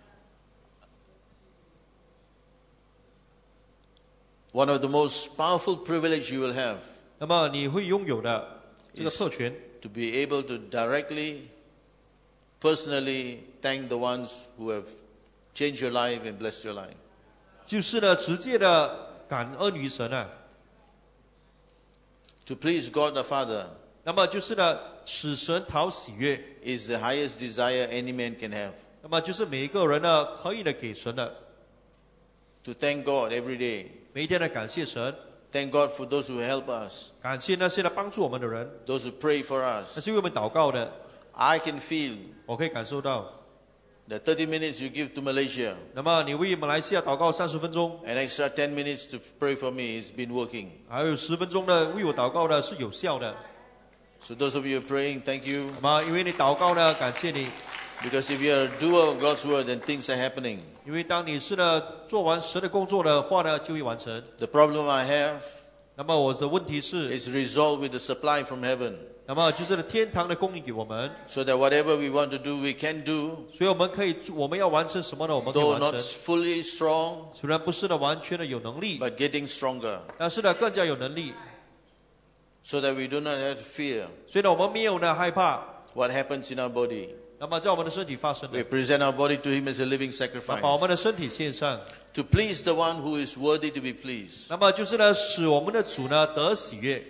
One of the most powerful privilege you will have 那么你会拥有的这个特权， to be able to directly, personally thank the ones who have changed your life and blessed your life. 就是呢，直接的感恩于神啊。 To please God the Father 那么就是呢，使神讨喜悦。 is the highest desire any man can have. 那么就是每一个人呢，可以的给神的， To thank God every day. 每一天的感谢神， Thank God for those who help us, 感谢那些来帮助我们的人， those who pray for 那 us. 是为我们祷告的。 I can feel 我可以感受到。 the 30 minutes you give to Malaysia, 那么你为马来西亚祷告30分钟， an extra 10 minutes to pray for me has been working. 还有10分钟的为我祷告的是有效的。 So those of you who are praying, thank you. 那么因为你祷告呢，感谢你。 Because if you're a doer of God's word, then things are happening. 因为当你是呢做完神的工作的话呢，就会完成。 The problem I have 那么我的问题是， is resolved with the supply from heaven. 那么就是天堂的供应给我们， So that whatever we want to do, we can do. 所以我们要完成什么呢？我们可以 Though 完 not 成。 fully strong, 虽然不是呢完全的有能力， but getting stronger. 但是呢更加有能力。 So that we do not have to fear 所以呢我们没有呢害怕。 what happens in our body. 那么在我们的身体发生 We 的， present our body to Him as a living 把我 sacrifice. 们的身体献上， To please the one who is worthy to be pleased. 那么就是呢使我们的主呢得喜悦。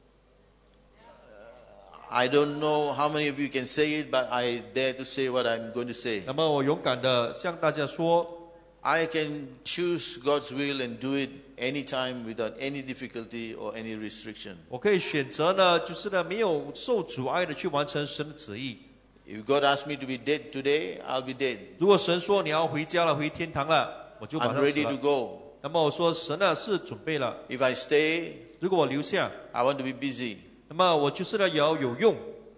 I don't know how many of you can say it, but I dare to say what I'm going to say. 那么我勇敢的向大家说， I can choose God's will and do it anytime without any difficulty or any restriction. 我可以选择呢，就是呢没有受阻碍的去完成神的旨意。 If God asks me to be dead today, I'll be dead. 如果神说你要回家了，回天堂了，我就马 I'm 上死 ready to 了。 go. 那么我说神呢是准备了， If I stay, 如果我留下， I want to be busy. 那么我就是呢也要有用，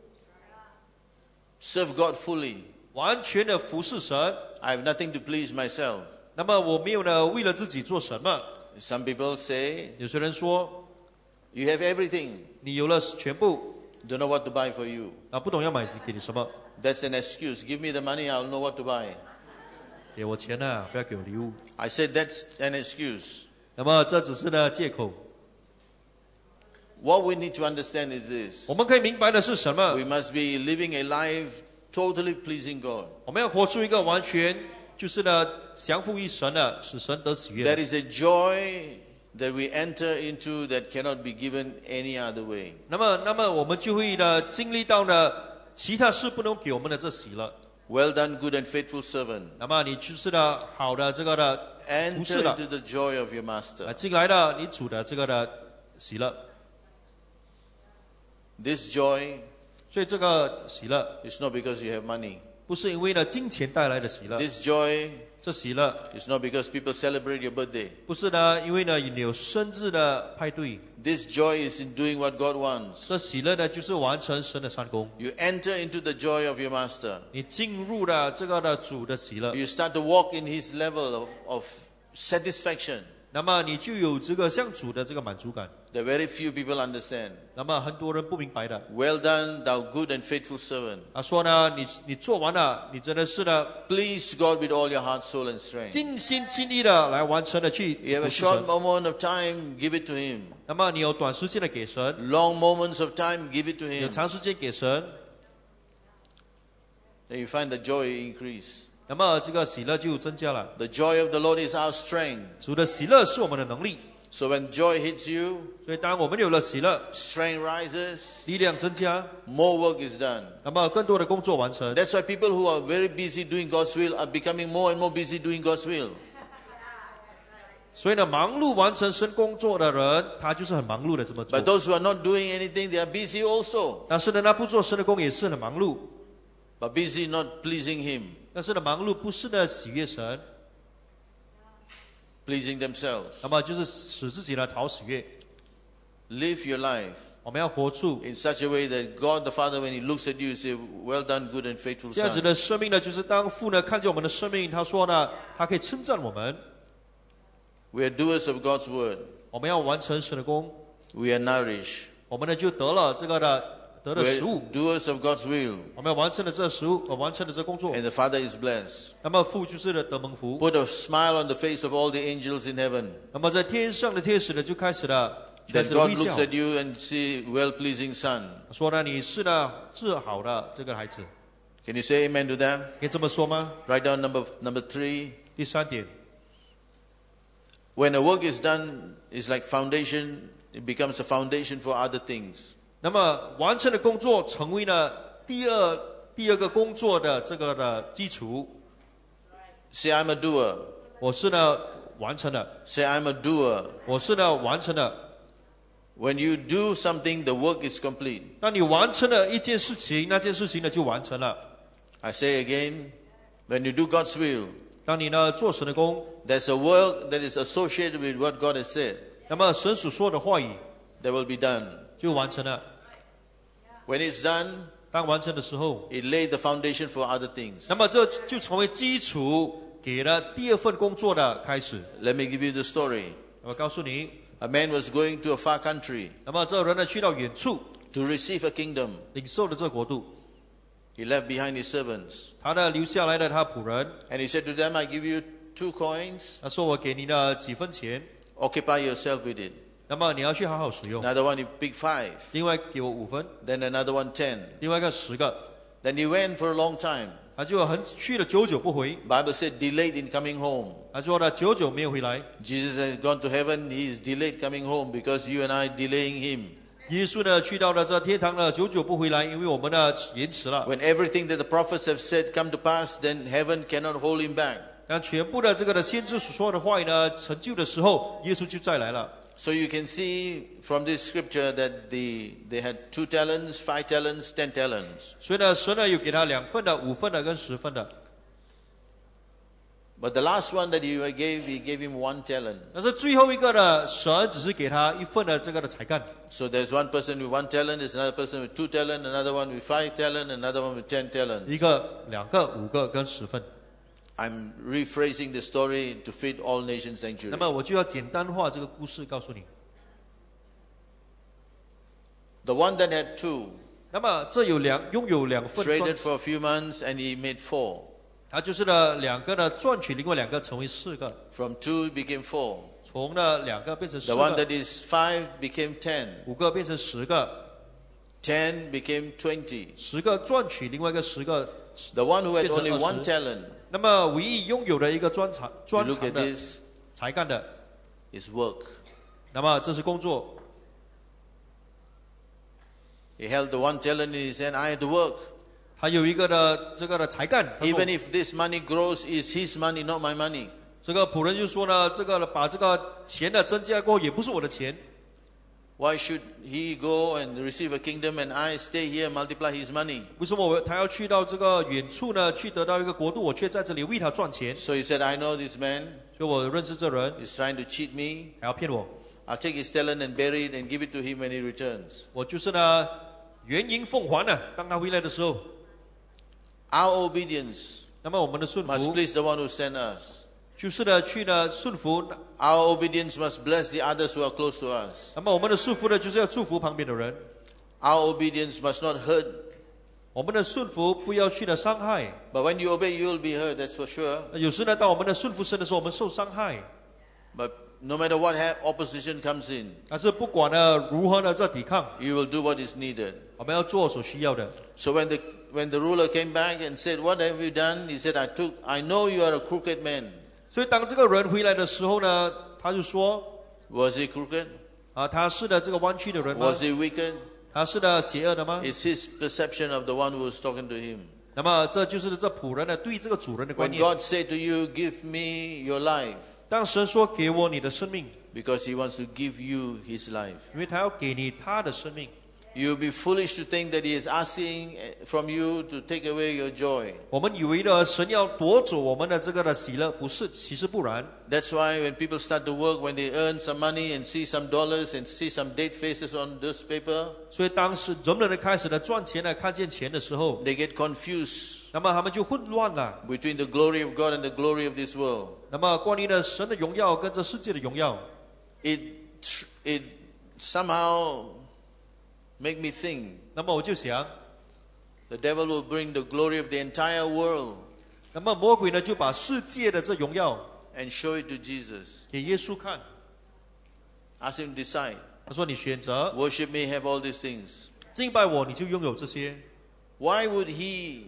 Serve God fully. 完全的服侍神。 I have nothing to please myself. 那么我没有呢为了自己做什么。 Some people say, 有些人说 you have everything. 你有了全部， Don't know what to buy for you. 不懂要买给你什么， That's an excuse. Give me the money, I'll know what to buy. 给我钱啊，不要给我礼物。 I said that's an excuse. 那么这只是呢借口。 What we need to understand is this. 我们可以明白的是什么？ We must be living a life totally pleasing God. 我们要活出一个完全就是呢降服于神的，使神得喜悦 There 的。 is a joy that we enter into that cannot be given any other way. 那么我们就会呢经历到呢其他事不能给我们的这喜乐。 Well done, good and faithful servant. 那么你就是呢好的这个的服侍 Enter 了 into the joy of your master. 进来了你主的这个的喜乐。 This joy 所以这个喜乐 is not because you have money. 不是因为呢金钱带来的喜乐， This joy 这喜乐 is not because people celebrate your birthday. 不是呢因为呢你有生日的派对， This joy is in doing what God wants. 这喜乐呢就是完成神的善功。 You enter into the joy of your master. 你进入了这个的主的喜乐， You start to walk in his level of satisfaction 那么你就有这个像主的这个满足感。 that very few people understand. 那么很多人不明白的， Well done, thou good and faithful servant. 他说呢，你做完了，你真的是呢 Please God with all your heart, soul, and strength. 尽心尽力的来完成的去 You have a 服侍 short 神。 moment of time, give it to him. 那么你有短时间的给神， Long moments of time, give it to 有 him. 长时间给神， Then you find the joy increase. 那么这个喜乐就增加了。 The joy of the Lord is our strength. 主的喜乐是我们的能力， So when joy hits you, 所以当我们有了喜乐， strength rises, 力量增加， more work is done. 那么更多的工作完成。 That's why people who are very busy doing God's will are becoming more and more busy doing God's will. 所以呢，忙碌完成神工作的人，他就是很忙碌的这么做 But。those who are not doing anything, they are busy also. 但是呢，他不做神的工也是很忙碌， But busy not pleasing Him, 但是呢，忙碌不是呢喜悦神， pleasing themselves. 那么就是使自己呢讨喜悦。 Live your life 我们要活出 in such a way that God the Father, when He looks at you, say, well done, good and faithful 这样子 son. 的生命呢，就是当父呢看见我们的生命，他说呢，他可以称赞我们。 We are doers of God's word. 我们要完成神的工， We are nourished. 我们呢就得了这个的得了 We 食物 are，doers of God's will. 我们要完成了这食物，完成了这工作。 And the Father is blessed. 那么父就是得蒙福。 Put a smile on the face of all the angels in heaven. 那么在天上的天使呢就开始了 That 微 God 笑 looks。at you and see well-pleasing son. 说呢，你是呢治好的这个孩子， Can you say amen to that? 可以这么说吗？ Write down number 3. 第三点， When a work is done, it's like foundation. It becomes a foundation for other things. 那么完成的工作成为了第二个工作的这个的基础。 Say, I'm a doer. 我是呢完成了， Say, I'm a doer. 我是呢完成了。 When you do something, the work is complete. 当你完成了一件事情，那件事情呢就完成了。 I say again, when you do God's will, 当你呢做神的工， there's a work that is associated with what God has said 那么神所说的话语 that will be done. 就完成了。 When it's done, 当完成的时候， it laid the foundation for other things. 那么这就成为基础，给了第二份工作的开始。 Let me give you the story. 那么告诉你， A man was going to a far country 那么这人呢去到远处 to receive a kingdom. 领受了这国度， He left behind his servants. 他呢留下来的他仆人， And he said to them, I give you 2 coins. 他说我给你的几分钱， Occupy yourself with it. 那么你要去好好使用。 Another one, he picked 5. 另外给我5分， Then another one, 10. 另外一个10个， Then he went for a long time. 他就去了久久不回。 Bible said delayed in coming home. 他说呢久久没有回来。 Jesus has gone to heaven. He is delayed coming home because you and I delaying him. 耶稣呢去到了这天堂呢，久久不回来，因为我们呢延迟了。 When everything that the prophets have said come to pass, then heaven cannot hold him back. 当全部的这个的先知所说的话语呢成就的时候，耶稣就再来了。 So you can see from this scripture that they had 2 talents, 5 talents, 10 talents. 所以呢，神呢有给他2份的、5份的跟10份的。 But the last one that he gave him 1 talent. 但是最后一个呢，神只是给他1份的这个的才干。 So there's one person with 1 talent, there's another person with 2 talent, another one with 5 talent, another one with 10 talent. 一个、2个、5个跟10份。 I'm rephrasing the story to fit all nations 那 sanctuary. 么我就要简单化这个故事，告诉你。 The one that had 2 那么这拥有2份 traded 赚， for a few months and he made 4. 他就是呢2个呢赚取另外2个成为4个， From 2 became 4. 从呢2个变成 The 4 one 个 that is 5 became 10. ，5个变成10个 10 became 20. ，10个赚取另外一个10个。 The one who had 变成 only 1 20 talent, 那么唯一拥有的一个专 you 长 look at 的 this, 才干的， is work. 那么这是工作。 He held the 1 talent in his hand. I had to work. 他有一个的这个的才干，他说 Even if this money grows, is his money, not my money. 这个仆人就说呢，这个把这个钱的增加过后，也不是我的钱， Why should he go and receive a kingdom and I stay here and multiply his money? 为什么他要去到这个远处呢？去得到一个国度，我却在这里为他赚钱？ So he said, I know this man 所以我认识这人， is trying to cheat me. 还要骗我， I'll take his talent and bury it and give it to him when he returns. 我就是呢原银奉还呢。当他回来的时候， Our obedience 那么我们的顺 must 服 please the one who sent us. 就是呢去呢顺服， Our obedience must bless the others who are close to us. 那么我们的顺服呢就是要祝福旁边的人， Our obedience must not hurt. 我们的顺服不要去的伤害。 But when you obey, you will be hurt, that's for sure. 有时呢，当我们的顺服神的时候，我们受伤害。 But no matter what opposition comes in, 但是不管呢如何呢这抵抗， you will do what is needed. 我们要做所需要的。 So when the ruler came back and said, What have you done? He said, I know you are a crooked man. 所以当这个人回来的时候呢，他就说 Was he crooked? 他是的这个弯曲的人吗？ Was he wicked? 他是的邪恶的吗？ It's his perception of the one who was talking to him. 那么这就是这仆人呢对这个主人的观 When 念。 God said to you, Give me your life, 当神说给我你的生命， because he wants to give you his life. 因为他要给你他的生命。 You will be foolish to think that he is asking from you to take away your joy. 我们以为呢神要夺走我们的这个的喜乐，不是，其实不然。 That's why when people start to work, when they earn some money and see some dollars and see some date faces on this paper, 所以当时人们开始呢赚钱呢，看见钱的时候， they get confused 那么他们就混乱了。 between the glory of God and the glory of this world. 那么关于呢神的荣耀跟这世界的荣耀， It somehow make me think 那么我就想， the devil will bring the glory of the entire world 那么魔鬼呢就把世界的这荣耀 and show it to Jesus. 给耶稣看， Ask him to decide. 他说你选择 Worship me, have all these things. 敬拜我，你就拥有这些。 Why would he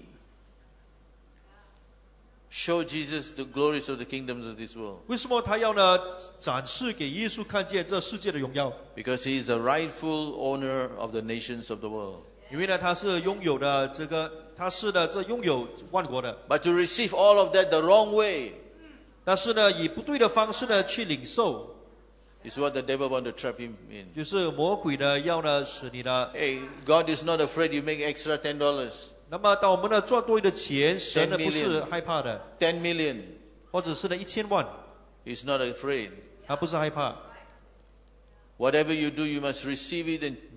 show Jesus the glories of the kingdoms of this world? 为什么他要呢展示给耶稣看见这世界的荣耀？ Because he is the rightful owner of the nations of the world. 因为呢他是拥有的这个，他是的这拥有万国的， But to receive all of that the wrong way 但是呢以不对的方式呢去领受， is what the devil want to trap him in. 就是魔鬼呢要呢使你的。 Hey, God is not afraid you make extra $10. 那么当我们呢赚多余的钱，神呢 10 不是害怕的， 10 million. 或者是呢1000万， He's not afraid. 他不是害怕。 Whatever you do, you must receive it and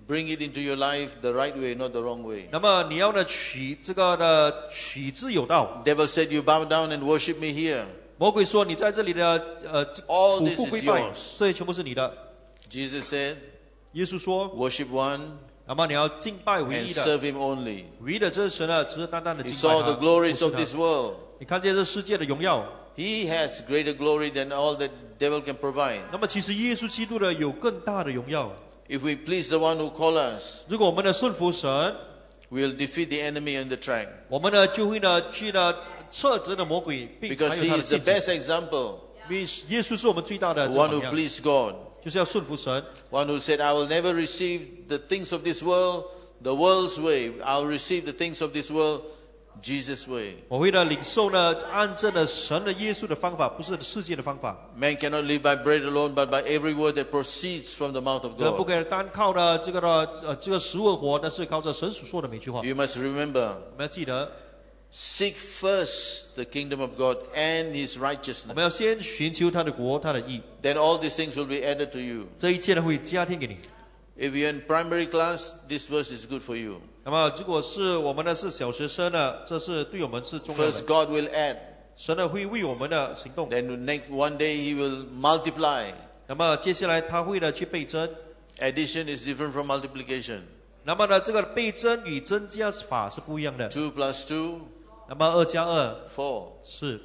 bring it into your life the right way, not the wrong way. 那么你要呢取之有道。 Devil said, you bow down and worship me here. 魔鬼说你在这里的 All 俯 this 伏 is 跪拜， yours. 这些全部是你的。 Jesus said, 耶稣说， worship one 那么你要敬拜唯 and 一的， serve him only. 唯一的这神呢，只是单单的 He 敬拜 saw 他。 the glories 服侍 of 他 this world. 你看见这世界的荣耀， He has greater glory than all that devil can provide. 那么其实耶稣基督呢有更大的荣耀。 If we please the one who called us, 如果我们的顺服神， we'll defeat the enemy on the track. 我们呢就会呢去呢斥责的魔鬼，并且 Because 还有 he 他的 is the 陷阱。 best example. 因为耶稣是我们最大的这个 One 榜 who 样， pleased God. 就是要顺服神。 One who said, I will never receive the things of this world the world's way. I'll receive the things of this world Jesus' way. 我会呢领受呢按照呢神的耶稣的方法，不是世界的方法。 Man cannot live by bread alone, but by every word that proceeds from the mouth of 人不 God. 可以单靠呢这个食物活，那是靠着神所说的每句话。 You must remember, 我们要记得， seek first the kingdom of God and His 我 righteousness. 们要先寻求他的国，他的义， Then all these things will be added to you. 这一切呢会加添给你。 If you're in primary class, this verse is good for you. 那么如果是我们呢是小学生呢，这是对我们是重要 First, 的。 God will add. 神呢会为我们的行动。 Then one day He will multiply. 那么接下来他会呢去倍增。 Addition is different from multiplication. 那么呢这个倍增与增加法是不一样的。 2 plus 2, 那么2加2 4. 是，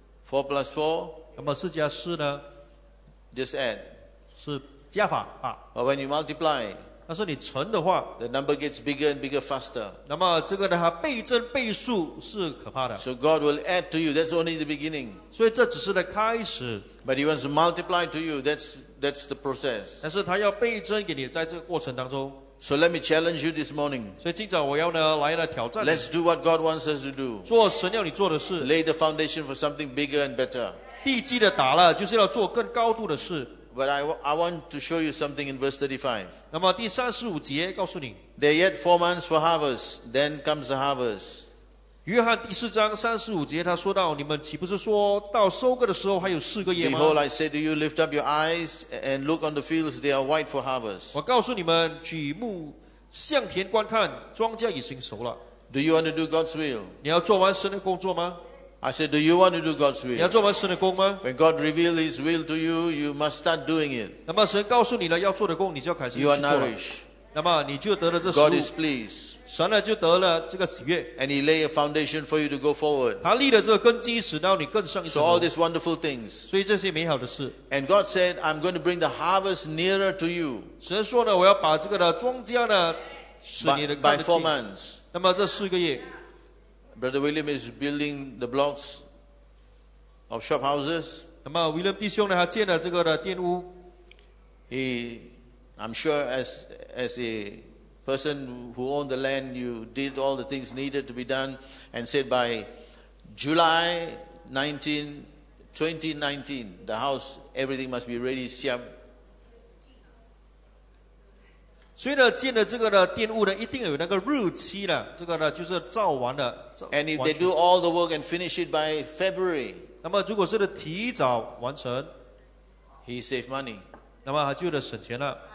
4 plus 4, 那么4加4呢 just add. 是加法啊。 But when you multiply, 但是你乘的话， the number gets bigger and bigger faster. 那么这个呢它倍增倍数是可怕的。 So God will add to you. That's only the beginning. 所以这只是呢开始， But He wants to multiply to you. That's the process. 但是他要倍增给你，在这个过程当中。 So let me challenge you this morning. 所以今早我要呢来挑战你， Let's do what God wants us to do. 做神要你做的事， Lay the foundation for something bigger and better. 地基的打了，就是要做更高度的事。 But I want to show you something in verse 35. 那么第35节告诉你， There are yet 4 months for harvest. Then comes the harvest. 约翰第4章35节他说到：你们岂不是说到收割的时候还有4个月吗？ Behold, I say to you, lift up your eyes and look on the fields. They are white for harvest. 我告诉你们，举目向田观看，庄稼已经熟了。 Do you want to do God's will? 你要做完神的工作吗？ I said, do you want to do God's 你要 will? 做完神的工吗？ When God reveals His will to you, you must start doing it. 那么神告诉你了要做的工，你就要开始去 You are 做了。 nourished. 那么你就得了这食 God 物， is pleased. 神呢就得了这个喜悦。 And He lay a foundation for you to go forward. 他立了这个根基，使到你更上一 So 层 all 楼。 these wonderful things. 所以这些美好的事， And God said, I'm going to bring the harvest nearer to you 神说呢，我要把这个的庄稼呢，使你的 by 看得 4 近。 months. 那么这4个月， Brother William is building the blocks of shop houses. 那么威廉弟兄呢，他建了这个的店屋。 I'm sure as a person who owned the land, you did all the things needed to be done and said by July 2019, the house, everything must be ready, siap. 所以呢，建了这个的店屋呢，一定有那个日期的，这个呢就是造完了。 And if 完 they 全 do all the work and finish it by February, 那么如果是提早完成， he save money. 那么他就得省钱了。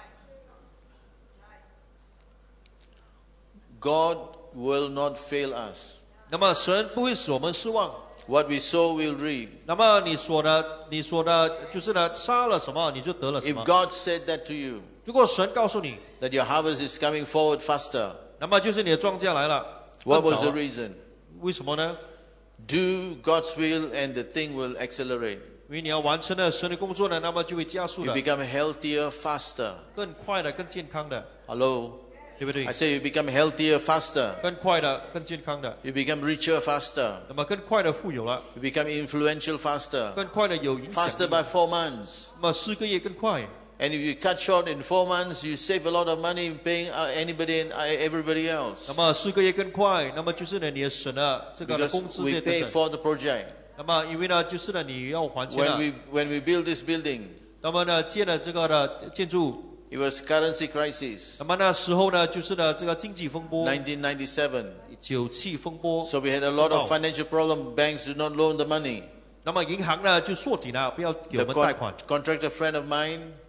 God will not fail us. 那么神不会使我们失望。 What we sow, we'll reap. 那么你说的就是呢，杀了什么你就得了什 If 么。 God said that to you, 如果神告诉你， that your harvest is coming forward faster, 那么就是你的庄稼来了。 what 更 was 早 the 了 reason? 为什么呢？ Do God's will and the thing will accelerate. 因为你要完成了神的工作呢，那么就会加速 You 的， become healthier faster. 更快的、更健康的， Hello? 对不对 I？say you become healthier faster. 更快的、更健康的， You become richer faster. 那么更快的富有了， You become influential faster. 更快的有影响 Faster 力。 by 4 months. 那么4个月更快。 And if you cut short in 4 months, you save a lot of money in paying anybody and everybody else. 那么4个月更快，那么就是呢，你也省了这个的 Because 工资 we 这 pay 等等。 for the project. 那么因为呢，就是呢，你要还钱 When 了。 we build this building, 那么呢，建了这个的建筑， it was currency crisis, 那么那时候呢，就是呢这个经济风波、 1997. 酒气风波。 So we had a lot of financial problem. Banks do not loan the money. 那么银行呢就缩紧了，不要给我 The 们贷款。 contractor friend of mine,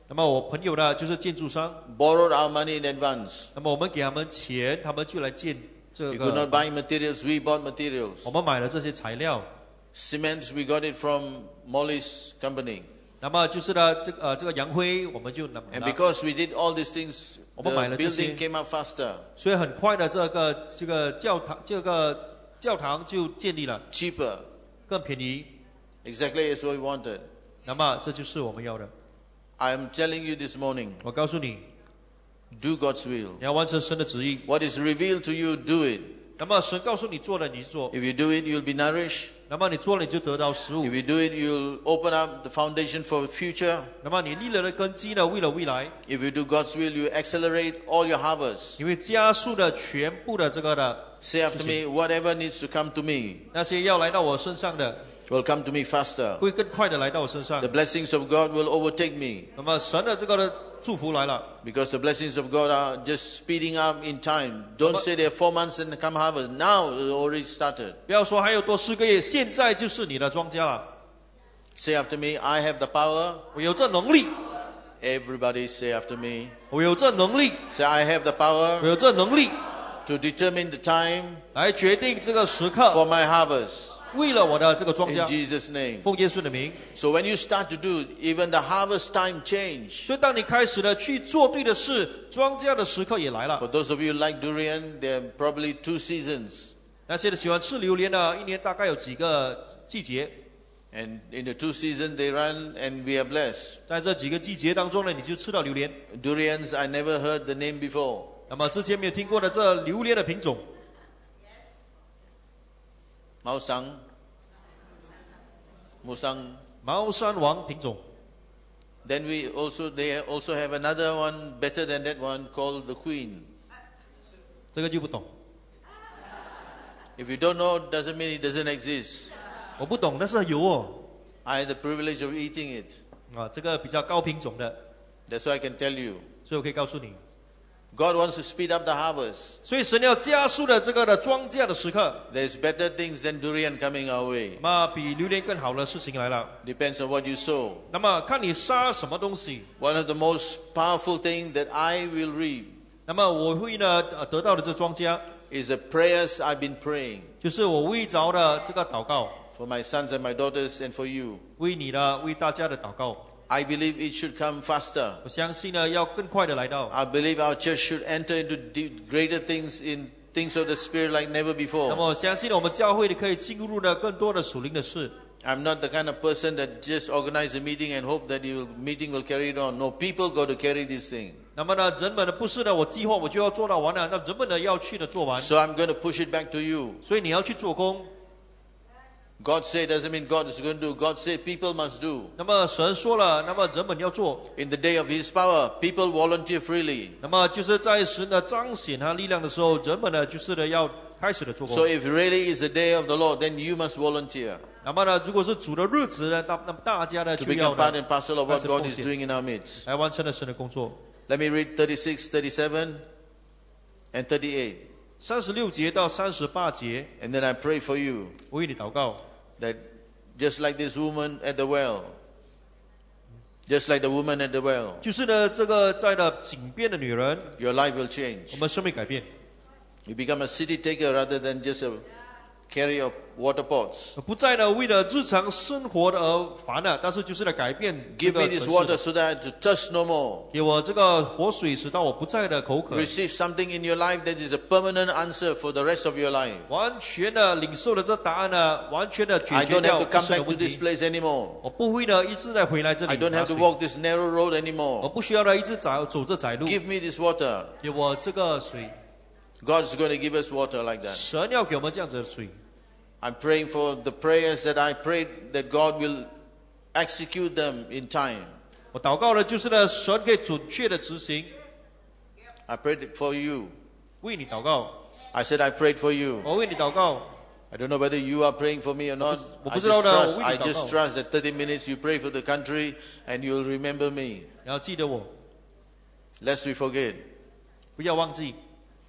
那么我朋友呢就是建筑商， borrowed our money in advance. 那么我们给他们钱，他们就来建这 We could 个。 not buy materials, we bought materials. 我们买了这些材料， Cement, we got it from Molly's company. 那么就是呢这个洋灰我们就拿 And because we did all these things, 我们买了 the 这些。 building came up faster, 所以很快的这个教堂就建立了， cheaper, 更便宜。 exactly as what we wanted. 那么这就是我们要的。 I am telling you this morning, 我告诉你， do God's will. 你要完成神的旨意。 What is revealed to you, do it. 那么神告诉你做的，你去做。 If you do it, you'll be nourished. 那么你做了，你就得到食物 If。you do it, you'll open up the foundation for the future. 那么你立了的根基呢，为了未来， If you do God's will, you accelerate all your harvests. 你会加速的全部的这个的 Say after me, whatever needs to come to me 那些要来到我身上的， will come to me faster. 会更快的来到我身上 The。blessings of God will overtake me 那么神的这个的祝福来了， because the blessings of God are just speeding up in time. Don't say there are 4 months and come harvest. Now it already started. 不要说还有多4个月，现在就是你的庄稼了。 Say after me, I have the power. 我有这能力， Everybody say after me. 我有这能力， Say, I have the 我 power 有这能力 to determine the time 来决定这个时刻， for my harvest. 为了我的这个庄 In 稼， Jesus' name. 奉耶稣的名。 So when you start to do, even the harvest time change. 所以当你开始了去做对的事，庄稼的时刻也来了。 For those of you who like durian, there are probably 2 seasons. 那些喜欢吃榴莲的，一年大概有几个季节， And in the 2 seasons they run and we are blessed. 在这几个季节当中呢，你就吃到榴莲。 Durians, I never heard the name before. 那么之前没有听过的这榴莲的品种， Mausang, Musang. 茅山王品种。 Then they also have another one better than that one called the Queen. 这个就不懂， If you don't know, doesn't mean it doesn't exist. 我不懂，但是有哦。 I had the privilege of eating it. 这个比较高品种的， That's why I can tell you. 所以我可以告诉你， God wants to speed up the harvest. 所以神要加速的这个的庄稼的时刻， There's better things than durian coming our way. 那么比榴莲更好的事情来了。 Depends on what you sow. 那么看你撒什么东西， One of the most powerful things that I will reap 那么我会呢得到的这庄稼， is the prayers I've been praying 就是我为着的这个祷告， for my sons and my daughters and for you. 为你的为大家的祷告。 I believe it should come faster. 我相信呢要更快的来到。 I believe our church should enter into greater things in things of the Spirit like never 那 before. 么我相信我们教会里可以进入的更多的属灵的事。 I'm not the kind of person that just organize a meeting and hope that the meeting will carry it on. No, people got to carry this thing. 那么呢，人们呢不是呢，我计划我就要做到完了，那人们呢要去的做完， So I'm going to push it back to you. 所以你要去做工。 God said doesn't mean God is going to do. God said people must do. 那么神说了，那么人们要做， In the day of His power, people volunteer freely. 那么就是在神的彰显他力量的时候，人们呢就是呢要开始的做 So 工。 if really is the day of the Lord, then you must volunteer 那么呢，如果是主的日子呢，那么大家呢 to 就要 become part 呢 and parcel of what 开始 God 奉 is 献 doing in our midst. 来完成了神的工作。 Let me read 36, 37, and 38. 36节到38节， And then I pray for you 我为你祷告。 that just like this woman at the well, just like the woman at the well, 就是呢，这个在的井边的女人， your life will 我 change. 们生命改变， You become a city taker rather than just a carrier of water pots. 不再呢为了日常生活的而烦了，但是就是来改变这 Give 个 me 城 this 市 water 的。 so that I to thirst no more. 给我这个活水，使到我不再的口渴。 Receive something in your life that is a permanent answer for the rest of your life. 完全的领受了这答案呢，完全的解 I 决 don't 掉 have to 一 come 生的 back to 问 this 题。 place anymore. 我不会呢一直在回来这里 I don't 拿 have to 水， walk this narrow road 我 anymore. 不需要呢一直走这窄路。 Give me this water. 给我这个水， God's going to give us water like that. 神要给我们这样子的水。 I'm praying for the prayers that I prayed that God will execute them in time. 我祷告的就是呢，神可以准确的执行。 I prayed for you. 为你祷告， I said I prayed for you. 我为你祷告。 I don't know whether you are praying for me or not. 我 I 不 just 知道呢，我 trust, 为 I 你祷告。 just trust that 30 minutes you pray for the country and you'll remember me. 然后记得我， Lest we forget. 不要忘记。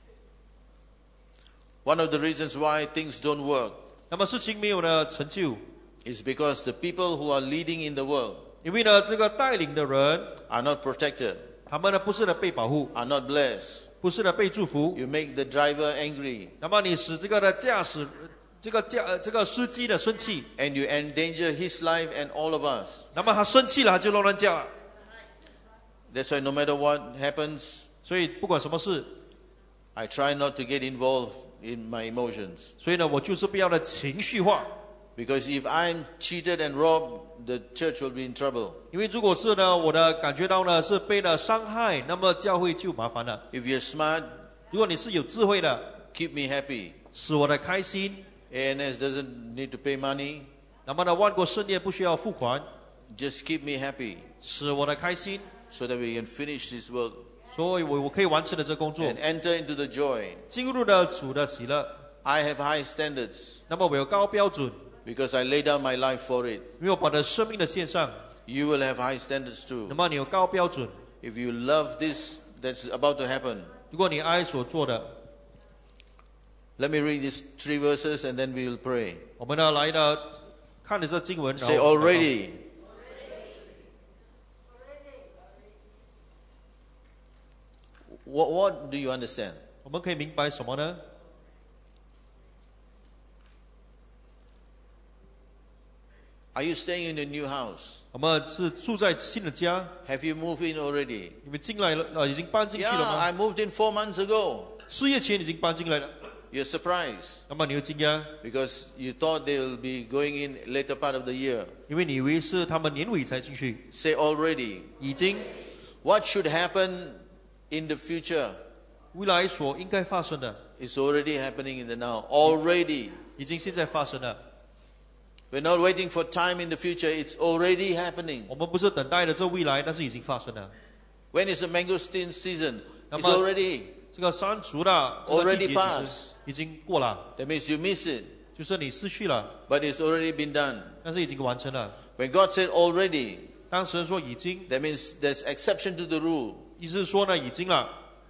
One of the reasons why things don't work 那么事情没有呢成就， is because the people who are leading in the world 因为呢，这个带领的人， are not protected, 他们呢不是呢被保护， are not blessed. 不是呢被祝福。 You make the driver angry 那么你使这个的驾驶，这个司机的生气， and you endanger his life and all of us. 那么他生气了，他就乱驾了。 That's why no matter what happens, 所以不管什么事， I try not to get involved in my emotions. 所以呢，我就是不要的情绪化。 Because if I'm cheated and robbed, the church will be in trouble. 因为如果是呢，我的感觉到呢是被了伤害，那么教会就麻烦了。 If you're smart, 如果你是有智慧的， keep me happy. 使我的开心， ANS doesn't need to pay money. 那么呢，万国圣殿不需要付款， Just keep me happy 使我的开心， so that we can finish this work 所以我可以完成了这工作， and enter into the joy. 进入了主的喜乐。 I have high standards 那么我有高标准， because I lay down my life for it. 因为我把我的生命的献上。 You will have high standards 那 too. 么你有高标准， If you love this that's about to happen, 如果你爱所做的， let me read these 3 verses and then we will pray. 我们呢来呢看了这经文，然 Say 后 already. What do you understand? 我们可以明白什么呢？ Are you staying in a new house? 我们是住在新的家， Have you moved in already? 你们进来了，已经搬进去 Yeah, 了吗？ I moved in 4 months ago. 4月前已經搬進嚟啦， You're surprised 那麼你會驚訝， because you thought they will be going in later part of the year. 因為你以為是他們年尾才進去， Say already. 已經 What should happen in the future 未來所應該發生的， is already happening in the now. Already. 已經現在發生了。 We're not waiting for time in the future. It's already happening. 我們不是等待的這未來，但是已經發生了。 When is the mangosteen season? It's Nama- already. 這個山竹的這個季 Already 節 passed 其實已經過了， That means you miss it. 就是你失去了， But it's already been done. 但是已經完成了。 When God said already, 當時說已經， that means there's exception to the rule. 意思是說呢，已經了，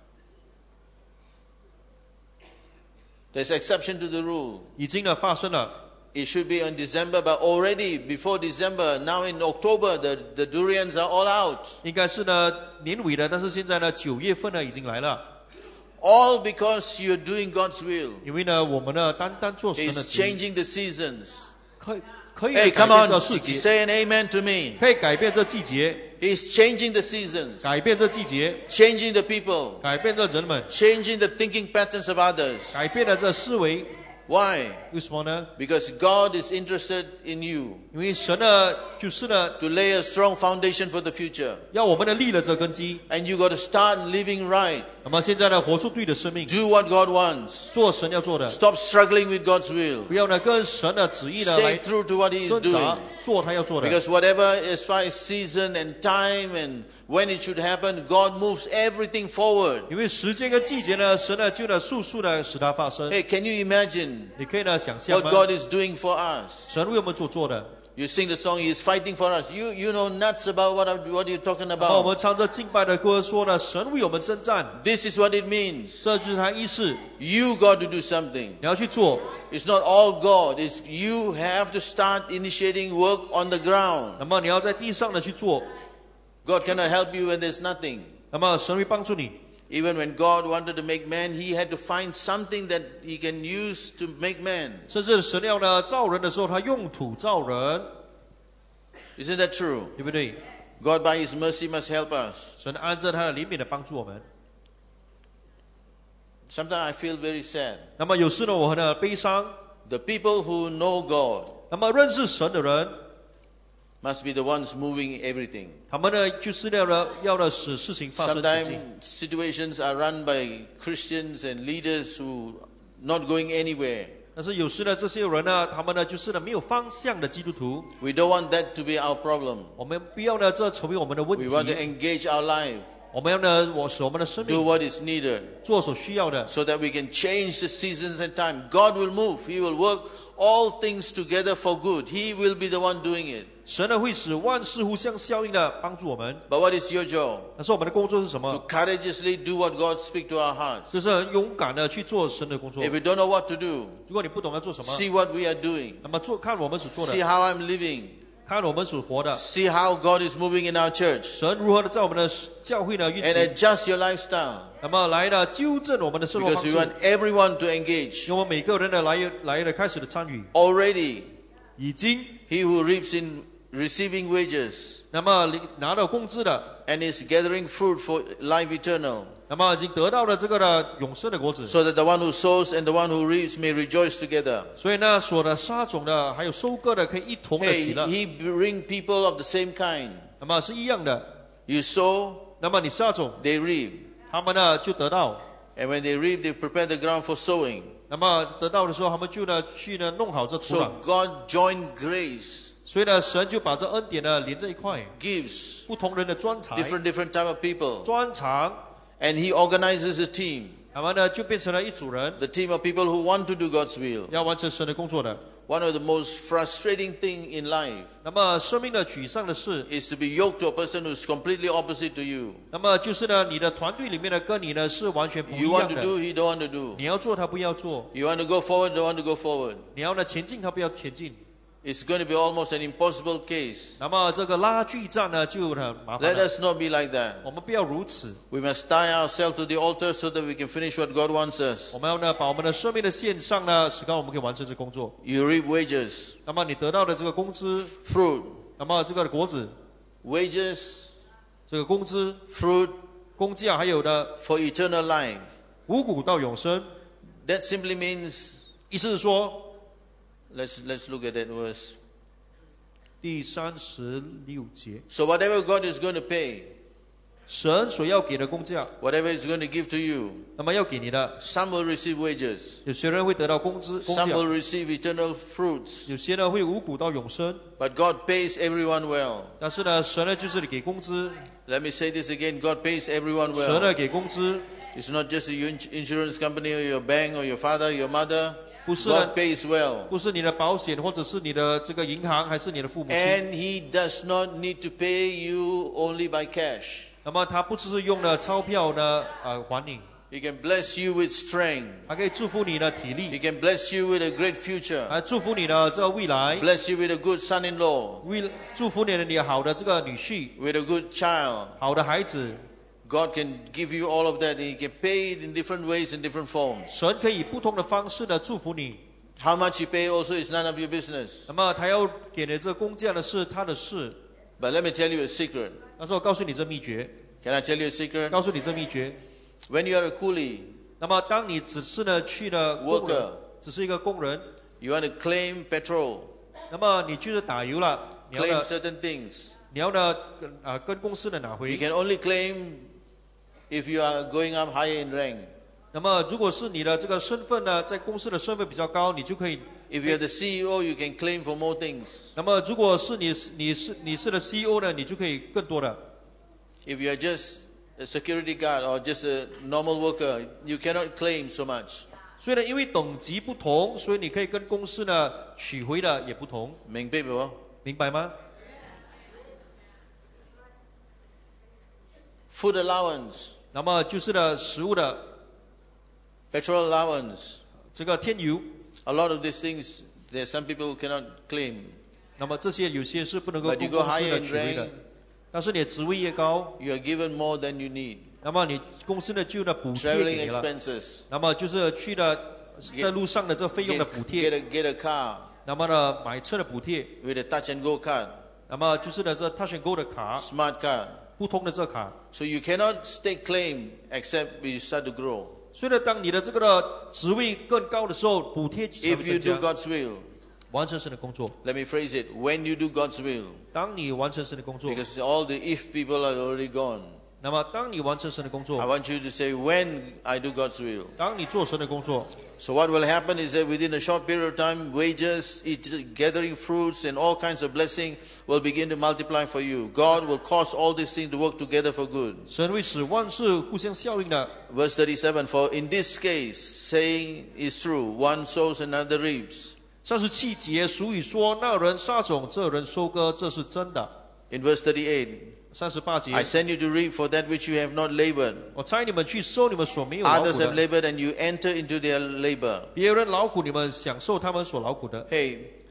There's exception to the rule. 已經了發生了。 It should be on December, but already before December, now in October, the durians are all out. 應該是呢年尾的，但是現在呢9月份呢已經來了， All because you're doing God's will. 因為呢我們呢單單做神的 He's 旨意， changing the seasons. 可以 Hey, 改 come 變這 on, 世節， say an amen to me. 可以改變這季節， He's changing the seasons, 改變這季節， changing the people, 改變這人們， changing the thinking patterns of others. 改變了這思維。 Why? 為什麼呢？ Because God is interested in you 因為神呢就是呢 to lay a strong foundation for the future. 要我們呢立了這根基。 And you got to start living right. 那麼現在呢活出對的生命， Do what God wants. 做神要做的， Stop struggling with God's will. 不要呢跟神的旨意呢 Stay 來 true to what He is 掙扎 doing.， 做他要做的。 Because whatever, as far as season and time and when it should happen, God moves everything forward. 因為時間跟季節呢，神呢就呢速速的使它發生。 Hey, can you imagine 你可以呢想象 what 嗎？ God is doing for us? 神為我們所做的。 You sing the song, He is fighting for us. You know nuts about what you're talking 那麼我 about. 們唱着敬拜的歌說呢，神為我們征戰， This is what it means. 這就是他意思。 You got to do something. 你要去做， It's not all God. It's you have to start initiating work on the ground. 那麼你要在地上的去做， God cannot help you when there's nothing. 那麼神會幫助你。 Even when God wanted to make man, He had to find something that He can use to make man. 甚至神要呢造人的時候，他用土造人， Isn't that true? 對不對？ God by His mercy must help us. 神按照他的憐憫的幫助我們。 Sometimes I feel very sad. 那麼有時呢，我很的悲傷。 The people who know God 那麼認識神的人， must be the ones moving everything. 他們呢就是要呢使事情發生事 Sometimes 情。 situations are run by Christians and leaders who not going anywhere. 但是有時呢，這些人呢，他們呢就是呢沒有方向的基督徒。 We don't want that to be our problem. 我們不要呢這成為我們的問 We want to 題。 engage our life, 我們要呢使我們的生 do 命 what is needed, 做所需要的， so that we can change the seasons and time. God will move. He will work all things together for good. He will be the one doing it. 神呢會使萬事互相效應的幫助我們。 But what is your job? 但是我們的工作是什 To 麼？ courageously do what God speaks to our hearts. 就是很勇敢的去做神的工作。 If we don't know what to do, 如果你不懂要做什麼， see what we are doing. 那麼看我們所做的 See，how I'm living. 看我们所活的， See how God is moving in our church. 神如何的在我们的教会呢运 And 行， adjust your lifestyle. 那么来呢纠正我们的生活 Because 方 we 式， want everyone to engage. 用我们每个人的来的开始的参与， Already, 已经 he who reaps in receiving wages 那么拿到工资的， and is gathering fruit for life eternal, 那么已经得到了这个的永生的果子。 so that the one who sows and the one who reaps may rejoice together. 所以呢，所的撒种的还有收割的可以一同的 Hey, 喜乐， he bring people of the same kind. 那么是一样的。 You sow, 那么你撒种， they reap. 他们呢就得到。 And when they reap, they prepare the ground for sowing. 那么得到的时候，他们就呢去呢弄好这土壤。 So God joined grace, 所以呢，神就把这恩典呢连在一块， gives 不同人的专才、 different type of people. 专长， And he organizes a team. 他们呢就变成了一组人， The team of people who want to do God's will. 要完成神的工作的。 One of the most frustrating thing in life 那么生命的沮丧的事， is to be yoked to a person who's completely opposite to you. 那么就是呢，你的团队里面的跟你呢是完全不一 You 样 want to 的。 do, he don't want to do. 你要做，他不要做； You want to go forward, don't want to go forward. 你要呢前进，他不要前进。 It's going to be almost an impossible case. 那么这个拉锯战呢就很麻烦 Let 了。 us not be like that. 我们不要如此， We must tie ourselves to the altar so that we can finish what God wants us. 我们要呢把我们的生命的献上呢，使到我们可以完成这工作。 You reap wages, 那么你得到的这个工资， fruit, 那么这个果子， wages, 这个工资、 fruit 工价，还有的 for eternal life. 五谷到永生， That simply means, 意思是说， let's look at that verse. 第36节， So whatever God is going to pay, 神所要给的工价， whatever He's going to give to you, 那么要给你的， some will receive wages, 有些人会得到工资、工 some 价， will receive eternal fruits. 有些呢会五谷到永生。 But God pays everyone well. 但是呢，神呢就是给工资， Let me say this again, God pays everyone 神 well. 呢给工资， It's not just a insurance company or your bank or your father, your mother. 不是呢 God pays well. 不是你的保险，或者是你的这个银行，还是你的父母亲。 And He does not need to pay you only by cash. 那么他不只是用了钞票呢，还你， He can bless you with strength. 还可以祝福你的体 He 力， can bless you with a great future. 还祝福你的这个未来， Bless you with a good son-in-law, 祝福你好的这个女婿， with a good child. 好的孩子。 God can give you all of that. He can pay it in different ways, in different forms. 神可以不同的方式的祝福你。 How much you pay also is none of your business. 那么他要给你这个工价的是他的事。 But let me tell you a secret. 但是我告诉你这秘诀， Can I tell you a secret? 告诉你这秘诀。 When you are a coolie, 那么当你只是呢去了工人 Worker， 只是一个工人， you want to claim petrol, 那么你就是打油了，你要 claim 呢 certain things. 跟公司的拿 You 回。 can only claim if you are going up higher in rank. 那么如果是你的这个身份呢，在公司的身份比较高，你就可以。 If you are the CEO, you can claim for more things. 那么如果是你是的 CEO 呢，你就可以更多的。 If you are just a security guard or just a normal worker, you cannot claim so much. 所以呢，因为等级不同，所以你可以跟公司呢取回的也不同， 明白不？ 明白吗？ Food allowance, 那么就是呢食物的 petrol allowance, 这个添油， a lot of these things, there are some people who cannot claim. 那么这些有些是不能够 But 跟 you go 公司 higher 的 in 取回的 rank,， 但是你的职位越高， you are given more than you need. 那么你公司呢就呢补贴 Traveling 给你了， expenses, 那么就是去了在路上的这费用的补贴， get a car 那么呢买车的补贴， with a touch and go card, 那么就是呢这 Touch and Go 的卡， smart card. 不同的这卡。 So you cannot stake claim except you start to grow. 所以呢，当你的这个的职位更高的时候，补贴才 If 会 you 增 do 加， God's will, 完成神的工作。 let me phrase it, when you do God's will, 当你完成神的工作， because all the if people are already gone. 那么当你完成神的工 I 作， want you to say, when I do God's will. 当你做神的工作， So what will happen is that within a short period of time, wages, gathering fruits, and all kinds of blessing will begin to multiply for you. God will cause all these things to work together for good. 神会使万事互相效应的。 Verse 37, for in this case, saying is true, one sows and another reaps. 37节俗语说：“那人撒种，这人收割，这是真的。 In verse 38, ” 38节 I send you to reap for that which you have not labored. 我差你们去收你们所没有劳 Others 苦 have 的， labored and you enter into their labor. 别人劳苦，你们享受他们所劳苦的。 Hey,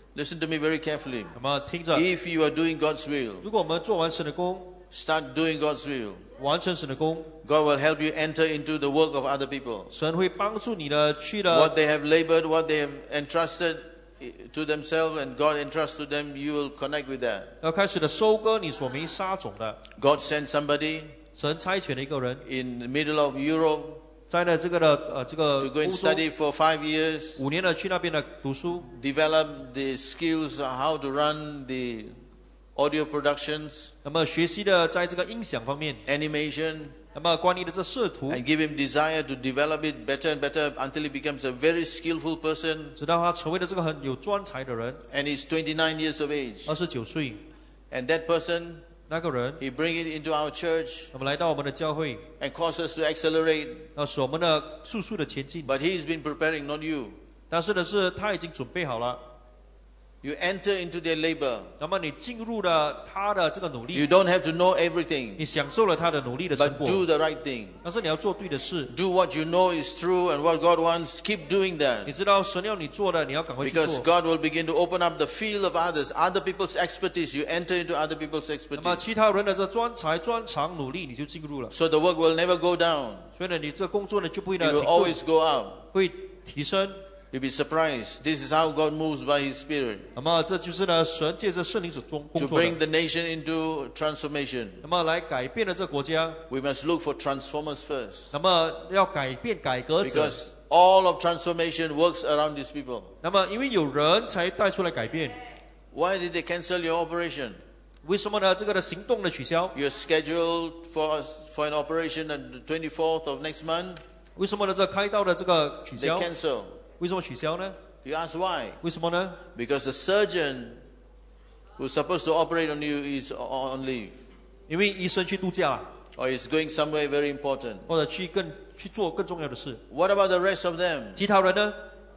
Listen to me very carefully. 那么听着， If you are doing God's will, 如果我们做完神的工， start doing God's will. 完成神的工， God will help you enter into the work of other people. 神会帮助你的去 What 了 they have labored, what they have entrusted to themselves, and God entrusts to them, you will connect with that. 要开始的收割你所没撒种的。 God sent somebody 神差遣了一个人， in the middle of Europe 在呢这个的这个 to go 欧 and 洲 study for 5 years, 5年的去那边的读书， develop the skills how to run the audio productions, 那么学习的在这个音响方面， animation, 那么关于的这视图， and give him desire to develop it better and better until he becomes a very skillful person. 直到他成为了这个很有专才的人， And he's 29 years of age. 29岁， And that person, 那个人， he bring it into our church 那么来到我们的教会， and cause us to accelerate. 要使我们的速速的前进。 But he's been preparing, not you. 但是的是，他已经准备好了。 You enter into their labor. 那么你进入了他的这个努 You 力， don't have to know everything, 你享受了他的努力的成 but 果， do the right thing. 但是你要做对的事。 Do what you know is true and what God wants. Keep doing 你 that. 知道神要你做的，你要赶快去 Because 做。 God will begin to open up the field of others, other people's expertise. You enter into other people's 那么 expertise. 其他人的这专才、专长、努力，你就进入了。 So the work will never go down. 所以呢，你这工作呢就不会 It 呢 will 停顿， always go up. 会提升。 You'll be surprised. This is how God moves by His Spirit 那么这就是呢，神借着圣灵所工 to 作的。 bring the nation into transformation. 那么来改变了这个国家， We must look for transformers first. 那么要改变改革者。 Because all of transformation works around these people. 那么因为有人才带出来改变， Why did they cancel your operation? 为什么呢？这个的行动的取消， You're scheduled for an operation on the 24th of next month. 为什么呢？这开刀的这个取 They 消， cancel. 为什么取消呢？ You ask why? 为什么呢？ Because the surgeon who's supposed to operate on you is on leave. 因为医生去度假了， Or is going somewhere very important. 或者去做更重要的事。 What about the rest of them? 其他人呢？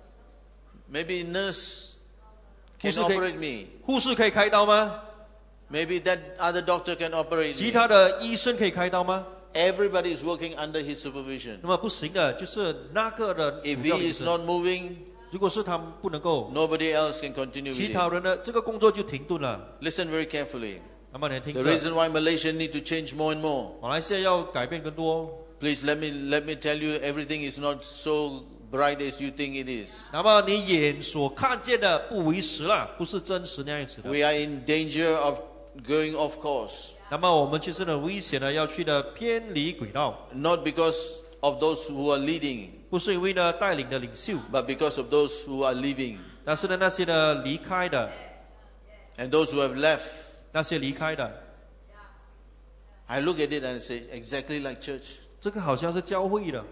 Maybe nurse can 护士可以- operate me. 护士可以开刀吗？ Maybe that other doctor can operate 其 me. 他的医生可以开刀吗？ Everybody is working under his supervision. 那么不行的，就是那个的 If 主要的 he 医 is 生。 not moving, 如果是他们不能够， nobody else can continue 其 with 他 it. 人的这个工作就停顿了。 Listen very carefully. 那么你听 The 着， reason why Malaysia need to change more and more. 马来西亚要改变更多。 Please let me tell you, everything is not so bright as you think it is. 那么你眼所看见的不为实了，不是真实那样子的。 We are in danger of going off course. 那么我们就是呢危险的要去的偏离轨道， Not because of those who are leading, 不是因为呢带领的领袖， but because of those who are leaving. 但是呢那些呢离开的， And those who have left, 那些离开的， I look at it and say, exactly like church. 这个好像是教会的。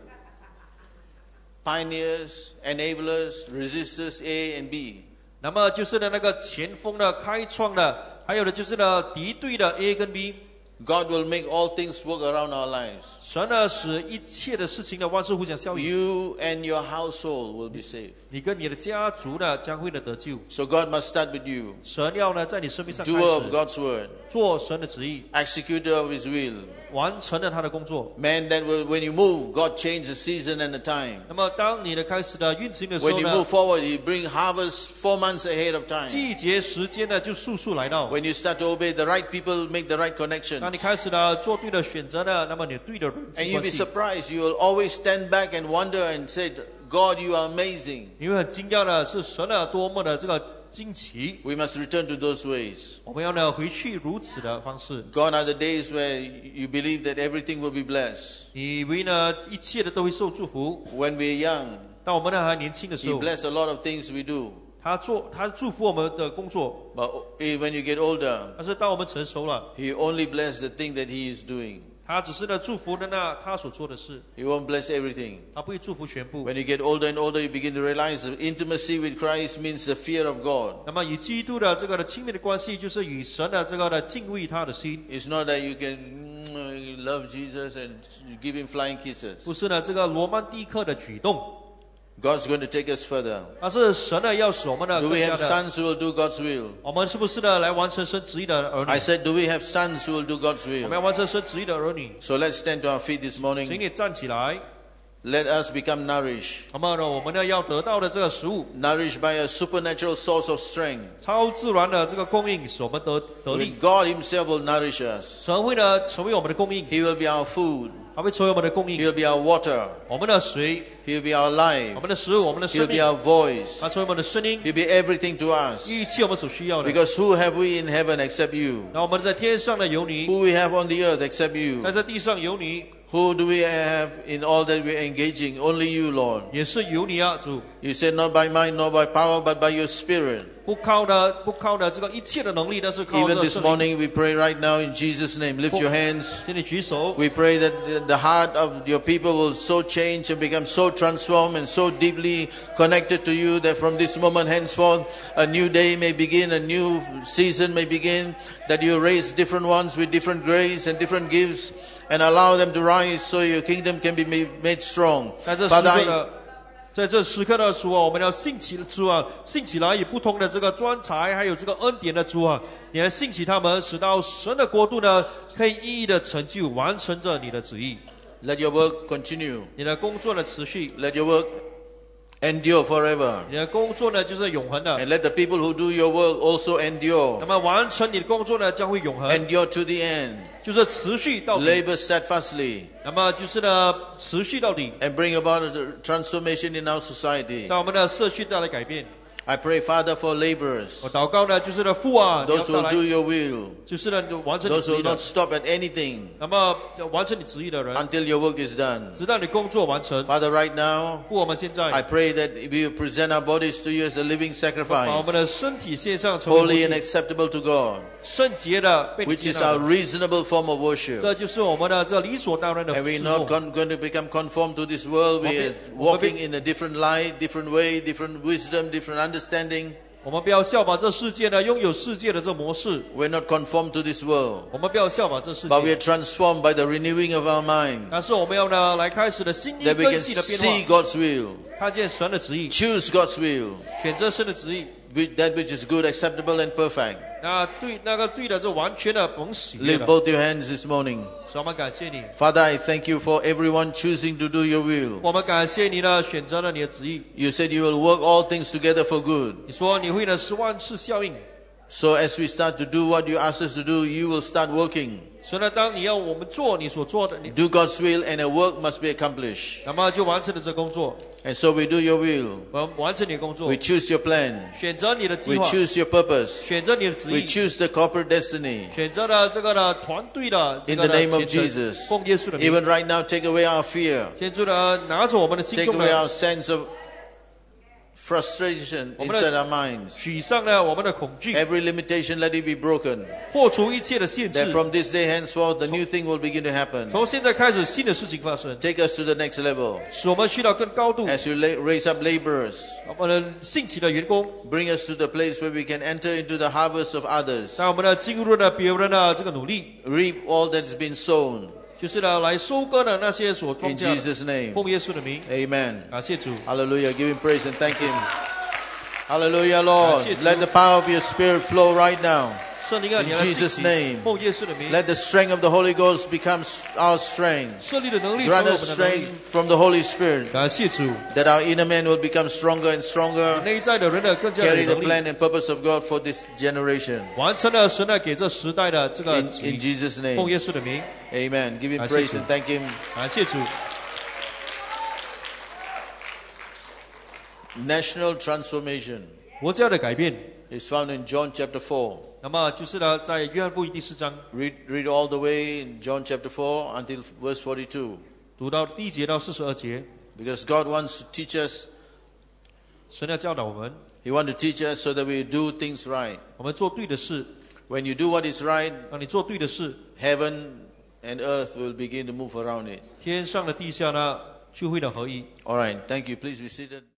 Pioneers, enablers, resistors A and B. 那么就是呢那个前锋的、开创的，还有的就是呢敌对的 A 跟 B。 God will make all things work around our lives. 神呢使一切的事情呢万事互相效应， You and your household will be saved. 你跟你的家族呢将会呢得救。 So God must start with you. 神要呢在你生命上开 Doer of 始 God's word. 做神的旨意， Executor of His will. 完成了他的工作。 Man, that will, when you move, God changes the season and the time. 那么当你的开始的运行的时 When 候 you 呢 move，forward, He bring harvest 4 months ahead of time. 季节时间呢就速速来到。 When you start to obey the right people, make the right 当 connection. 你开始了做对的选择呢，那么你对的人 And 际 you'll 关 be 系， surprised. You will always stand back and wonder and say, God, you are amazing. 你会很惊讶的是神呢多么的这个惊奇。 We must return to those ways. 我们要呢回去如此的方式。 Gone are the days where you believe that everything will be blessed. 你以为呢一切的都会受祝福？ When we're young, 当我们呢还年轻的时 He 候， bless a lot of things we do. 他祝福我们的工作， But when you get older, 但是当我们成熟了， He only bless the thing that He is doing. 他只是呢祝福的那他所做的事， He won't bless everything. 他不会祝福全部。 When you get older and older, you begin to realize that intimacy with Christ means the fear of God. 那么与基督的这个的亲密的关系，就是与神的这个的敬畏他的心， It's not that you can love Jesus and give Him flying kisses. 不是呢这个罗曼蒂克的举动， God's going to take us further. 而是神呢要使我们呢 Do 更 we 加 have 的， sons who will do God's will? 我们是不是呢来完成神旨意的儿 I 女？ said, do we have sons who will do God's 我们 will? 要完成神旨意的儿女， So let's stand to our feet this 请 morning. 你站起来。 let us become nourished. 那么呢，我们呢要得到的这个食物， Nourished by a supernatural source of strength. 超自然的这个供应，使我们得力。 God Himself will nourish us. 神会呢成为我们的供应， He will be our food. 他会成为我们的供 He 应。 will be our water. 我们的水， He will be our life. 我们的食物，我们的 He 生 will be 命， our voice. 他成为我们的声音， He will be everything to us. 一切我们所需要的。 Because who have we in heaven except you? 那我们在天上的有你， Who we have on the earth except you? 在这地上有你， Who do we have in all that we're engaging? Only you, Lord. 也是有你啊，主。 You said not by might, nor by power, but by your Spirit. 不靠的这个一切的能力，但是靠 Even 着 this 圣灵。 morning we pray right now in Jesus' name. Lift your hands. 请你举手。 We pray that the heart of your people will so change and become so transformed and so deeply connected to you that from this moment henceforth a new day may begin, a new season may begin, that you raise different ones with different grace and different gifts and allow them to rise so your kingdom can be made strong. 在这时 Father, 刻的，在这时刻的主啊，我们要兴起主啊，兴起来以不同的这个专才，还有这个恩典的主啊，你来兴起他们，使到神的国度呢，可以一一的成就，完成着你的旨意。 let your work continue. 你的工作呢持续， Let your work endure forever. 你的工作呢就是永恒的。 And let the people who do your work also endure. 那么完成你的工作呢，将会永恒， Endure to the end. 就是持续到底。 Labor steadfastly. 那么就是呢，持续到底， And bring about a transformation in our society. 在我们的社区带来改变。 I pray, Father, for laborers. 我祷告呢，就是呢父啊，你要 Those who 带 will 来 do，your will. 就是呢完成你 Those 旨 who 意 will 的 not。stop at anything 那么完成你旨意的人， until your work is done. 直到你工作完成。 Father, right now, 父，我们现 I 在 pray that we will present our bodies to you as a living 把我 sacrifice, 们的身体献上，成为 holy 活 and 祭 acceptable to God, 圣洁的，被你 which 接 is 纳 our 的。 reasonable form of worship. 这就是我们的这理所当然的 And 侍 we're not 奉。 going to become conformed to this world. We are walking in a different light, different way, different wisdom, different understanding. 我们不要效法这世界呢，拥有世界的这模式。 We're not conformed to this world, 我们不要效法这世 but we 界， are transformed by the renewing of our mind, 但是我们要呢来开始的心意 that we 更 can 细的变 see 化， God's will, 看见神的旨意， choose God's will, 选择神的旨意。 that which is good, acceptable, and perfect. 那个对的，这完全的甭喜悦 Lift 的。 both your hands this morning. 所以我们感谢你， Father, I thank you for everyone choosing to do your will. 我们感谢你呢，选择了你的旨意。 You said you will work all things together for good. 你说你会呢使万事效应。 So as we start to do what you ask us to do, you will start working. 所以呢，当你要我们做你所做的，你 Do God's will and a work must be accomplished. 那么就完成了这工作， And so we do your will. 我们完成你的工作 We，choose your plan. 选择你的计 We 划， choose your purpose. 选择你的旨 We 意， choose the corporate destiny. 选择了这个的团队的这 In 个 the 的 name of 虔诚 Jesus. 奉耶稣的名， Even right now, take away our fear. 现在呢拿走我们的心 Take 中 away our 的 sense of frustration inside our minds. 沮丧呢，我们的恐惧， Every limitation, let it be broken. 破除一切的限 That 制。 from this day henceforth, the new thing will begin to happen. 从现在开始，新的事情发生， Take us to the next level. 使我们去到更高度。 As you raise up laborers, 我们的兴起的员工， bring us to the place where we can enter into the harvest of others. 在我们的进入了别人的这个努力， Reap all that's been sown. 就是呢来收割的那些所庄 In 稼的。 Jesus' name. 奉耶稣的名， Amen. 感谢主。 Hallelujah. Give him praise and thank him. Hallelujah, Lord. 感谢主。 Let the power of your Spirit flow right now. 圣灵啊， In 你来兴 Jesus' 起 name， 奉耶稣的名， Let the strength of the Holy Ghost become our strength. 设立的能力成 Grant 为我 us 们的能力。 strength from the Holy Spirit, 感谢主， that our inner man will become stronger and stronger. 内在的人呢更加有 Carry the 能力， plan and purpose of God for this generation. 完成了神呢给这时代的这个 In 旨意 Jesus' 奉 name. 耶稣的名， Amen. Give him 感谢 praise 主。 and thank him. 感谢主。 National transformation 国家的改变， is found in John chapter 4. 那么就是呢，在约翰福音第4章 Read all the way in John chapter 4 until verse 42. 读到第1节到42节， Because God wants to teach us. 神要教导我们， He wants to teach us so that we do things right. 我们做对的事。 When you do what is right, 当你做对的事， heaven and earth will begin to move around it. 天上的地下呢就会的合一。 All right. Thank you. Please be seated.